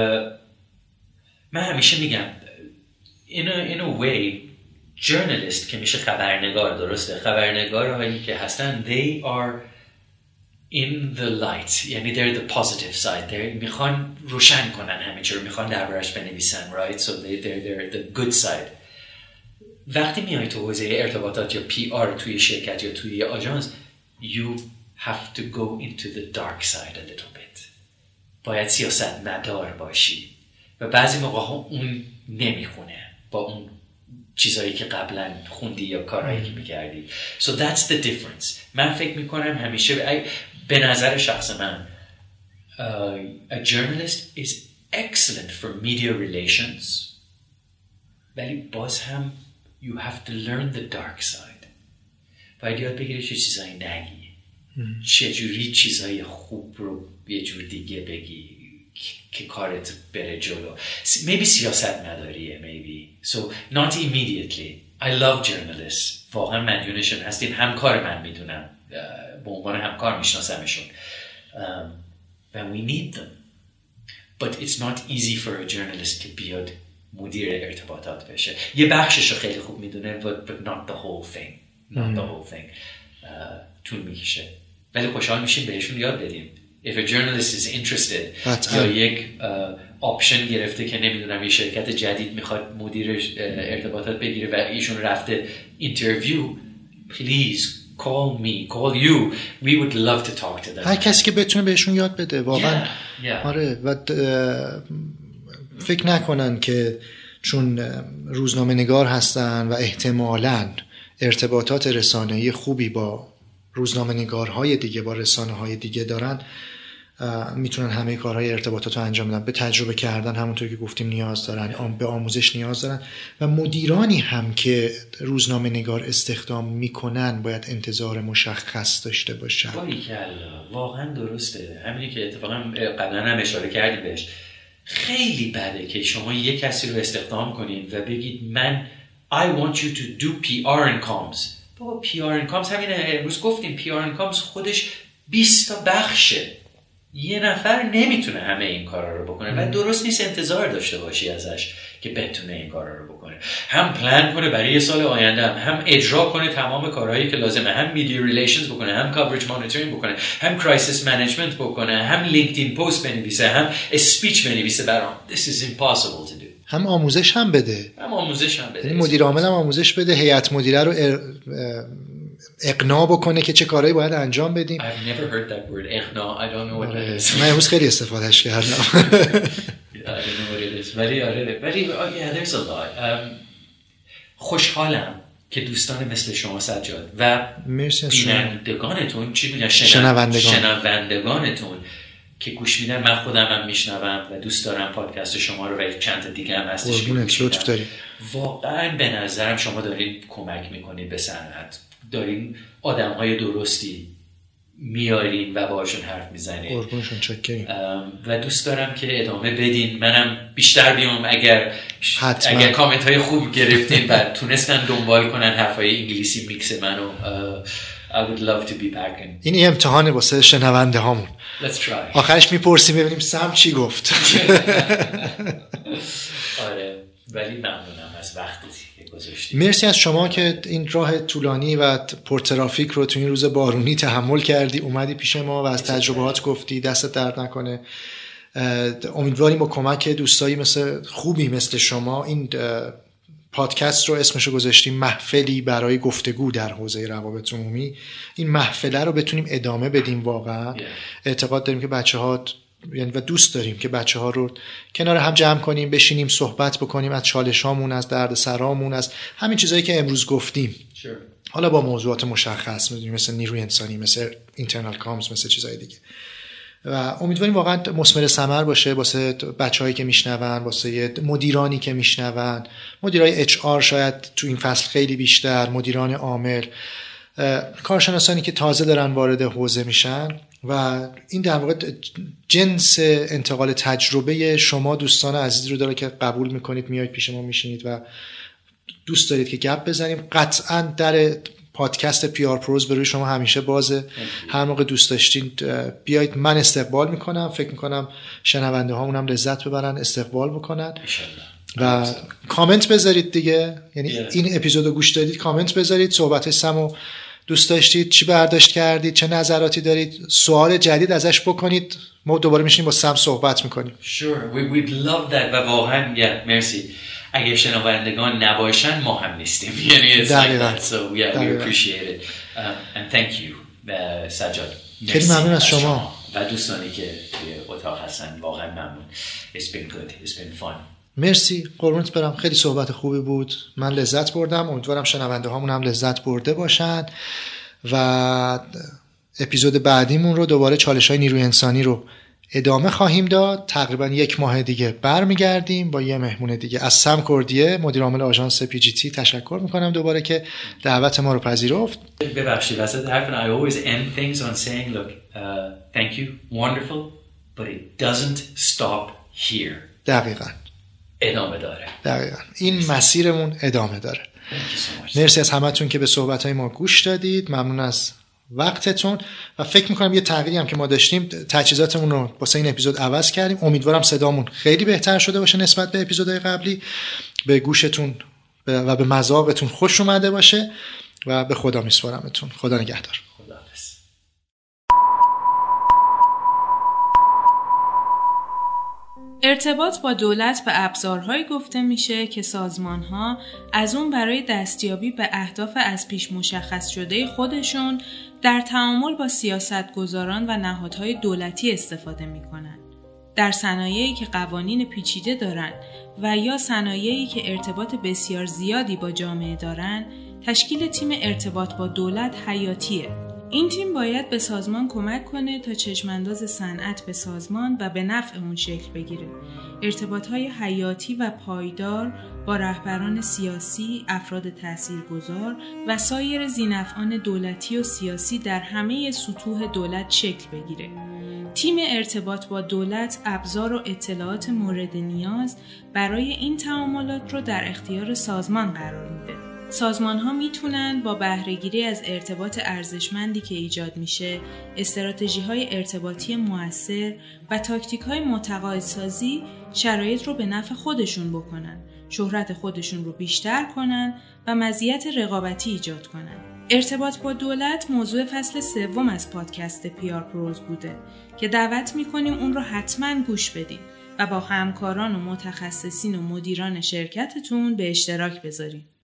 من همیشه میگم in a way journalist که میشه خبرنگار، درسته؟ خبرنگارهایی که هستن they are in the light، یعنی they're the positive side. میخوان روشن کنن همه چی رو، میخوان دربارش بنویسن، right? So they're the good side. وقتی میای تو حوزه ارتباطات یا PR توی شرکت یا توی آژانس you have to go into the dark side a little bit. باید سیاست مدار باشی و بعضی موقع ها اون نمیخونه با اون چیزایی که قبلا خوندی یا کارهایی که میکردی. So that's the difference. من فکر میکنم همیشه به نظر شخص من a journalist is excellent for media relations، ولی باز هم you have to learn the dark side. باید یاد بگیری چه چیزایی نگی، چجوری چیزای خوب رو یه جور دیگه بگی که کارت بره جلو. maybe سیاست مداریه maybe. So not immediately. I love journalists. واقعا مدیونشون هستیم، همکار من میدونم، به عنوان همکار میشناسمشون. And we need them. But it's not easy for a journalist که بیاد مدیر ارتباطات بشه. یه بخشش رو خیلی خوب میدونه but not the whole thing. Not the whole thing. طول میکشه. ولی خوشحال میشیم بهشون یاد بدیم. If a journalist is interested یا یک آپشن گرفته که نمیدونم یه شرکت جدید میخواد مدیر ارتباطات بگیره و ایشون رفته اینترویو، please call me, call you. We would love to talk to them. هر کسی که بتونه بهشون یاد بده واقعا. آره و فکر نکنن که چون روزنامه نگار هستن و احتمالاً ارتباطات رسانه‌ای خوبی با روزنامه نگارهای دیگه با رسانه‌های دیگه دارن میتونن همه کارهای ارتباطات رو انجام بدن. به تجربه کردن همونطور که گفتیم نیاز دارن، به آموزش نیاز دارن و مدیرانی هم که روزنامه نگار استخدام میکنن باید انتظار مشخص داشته باشن. واقعا درسته. همینی که اتفاقا قبلا هم اشاره کردیم بهش. خیلی بده که شما یک کسی رو استخدام کنید و بگید من I want you to do PR and comms. بابا PR and comms همین امروز گفتیم PR and comms خودش 20 تا بخشه. یه نفر نمیتونه همه این کارا رو بکنه و درست نیست انتظار داشته باشی ازش که بتونه این کارا رو بکنه. هم پلان کنه برای یه سال آینده، هم اجرا کنه تمام کارهایی که لازمه، هم میدیا ریلیشنز بکنه، هم کاورج مانیتورینگ بکنه، هم کرایسیس منیجمنت بکنه، هم لینکدین پست بنویسه، هم اسپیچ بنویسه برام. This is impossible to do. هم آموزش هم بده. یعنی مدیر عامل هم آموزش بده، هیئت مدیره رو اقناع بکنه که چه کارهایی باید انجام بدیم. I've never heard that word اقناع. I don't know what it is. من امروز خیلی استفادهش کردم. I don't know what it is. ولی yeah, there's a lot. خوشحالم که دوستان مثل شما سجاد و بینندگانتون، چی میگن، شنوندگانتون که گوش میدن. من خودم هم میشنوم و دوست دارم پادکست شما رو و چند تا دیگه هم هستش که گوش میدم. واقعا به نظرم شما دارین کمک میکنید به صنعت، دارین آدم‌های درستی میارین و باشون حرف میزنین. قربونشون چکریم. و دوست دارم که ادامه بدین. منم بیشتر بیام اگر کامنت های خوب گرفتین و تونستن دنبال کنن حرفای انگلیسی میکس منو. I would love to be back. این امتحانه واسه شنونده هامون. Let's try. آخرش میپرسیم ببینیم سم چی گفت. آره ولی ممنونم از وقتی که گذاشتید. مرسی از شما که این راه طولانی و پرترافیک رو تو این روز بارونی تحمل کردی، اومدی پیش ما و از تجربهات گفتی. دستت درد نکنه. امیدواریم با کمک دوستایی خوبی مثل شما این پادکست رو اسمشو گذاشتیم محفلی برای گفتگو در حوزه روابط عمومی، این محفله رو بتونیم ادامه بدیم. واقعا اعتقاد داریم که بچه‌ها یعنی و دوست داریم که بچه‌ها رو کنار هم جمع کنیم، بشینیم صحبت بکنیم از چالشامون، از دردسرامون، از همین چیزایی که امروز گفتیم. حالا با موضوعات مشخص مثل نیروی انسانی، مثل اینترنال کامز، مثل چیزای دیگه. و امیدواریم واقعا مثمر ثمر باشه واسه بچه‌هایی که میشنون، واسه مدیرانی که میشنون، مدیرای HR شاید تو این فصل خیلی بیشتر، مدیران عامل، کارشناسانی که تازه دارن وارد حوزه میشن. و این در واقع جنس انتقال تجربه شما دوستان عزیز رو داره که قبول میکنید، میایید پیش ما میشینید و دوست دارید که گپ بزنیم. قطعا در پادکست پیار پروز برای شما همیشه بازه. هر موقع دوست داشتین بیایید، من استقبال میکنم. فکر میکنم شنونده هامون هم لذت ببرن، استقبال بکنن و کامنت بذارید دیگه. یعنی این اپیزودو گوش دادید کامنت بذارید، صحبت سمو دوست داشتید، چی برداشت کردید، چه نظراتی دارید، سوال جدید ازش بکنید. ما دوباره میشینیم با سم صحبت میکنیم. Sure, we'd love that. و واقعا مرسی. اگه شنوندگان نباشن ما هم نیستیم. یعنی it's like that. So yeah, we appreciate it. And thank you سجاد. خیلی ممنون از شما و دوستانی که توی اتاق هستن. واقعا ممنون. It's been good. It's been fun. مرسی، قربونت برم. خیلی صحبت خوبی بود، من لذت بردم. امیدوارم شنونده هامون هم لذت برده باشن و اپیزود بعدیمون رو دوباره چالش‌های نیروی انسانی رو ادامه خواهیم داد. تقریبا 1 ماه دیگه برمیگردیم با یه مهمون دیگه. از سم کردیه مدیر عامل آژانس PGT تشکر میکنم دوباره که دعوت ما رو پذیرفت. ببخشید واسه حرفم I always end things on saying look thank you wonderful but it doesn't stop here. دقیقاً ادامه داره. دقیقاً این مسیرمون ادامه داره. مرسی از همتون که به صحبت‌های ما گوش دادید. ممنون از وقتتون و فکر میکنم یه تغییری هم که ما داشتیم، تجهیزاتمون رو واسه این اپیزود عوض کردیم. امیدوارم صدامون خیلی بهتر شده باشه نسبت به اپیزودهای قبلی، به گوشتون و به مذاقتون خوش اومده باشه و به خدا میسپارمتون. خدا نگهدار. ارتباط با دولت به ابزارهایی گفته میشه که سازمان‌ها از اون برای دستیابی به اهداف از پیش مشخص شده خودشون در تعامل با سیاستگزاران و نهادهای دولتی استفاده میکنن. در صنایعی که قوانین پیچیده دارن و یا صنایعی که ارتباط بسیار زیادی با جامعه دارن، تشکیل تیم ارتباط با دولت حیاتیه. این تیم باید به سازمان کمک کنه تا چشمانداز صنعت به سازمان و به نفع اون شکل بگیره. ارتباطهای حیاتی و پایدار با رهبران سیاسی، افراد تاثیرگذار و سایر ذی‌نفعان دولتی و سیاسی در همه سطوح دولت شکل بگیره. تیم ارتباط با دولت ابزار و اطلاعات مورد نیاز برای این تعاملات رو در اختیار سازمان قرار میده. سازمان‌ها میتونن با بهره‌گیری از ارتباط ارزشمندی که ایجاد میشه، استراتژی‌های ارتباطی مؤثر و تاکتیک‌های متقاعدسازی شرایط رو به نفع خودشون بکنن، شهرت خودشون رو بیشتر کنن و مزیت رقابتی ایجاد کنن. ارتباط با دولت موضوع فصل 3 از پادکست پیار پروز بوده که دعوت می‌کنیم اون رو حتما گوش بدید و با همکاران و متخصصین و مدیران شرکتتون به اشتراک بذارید.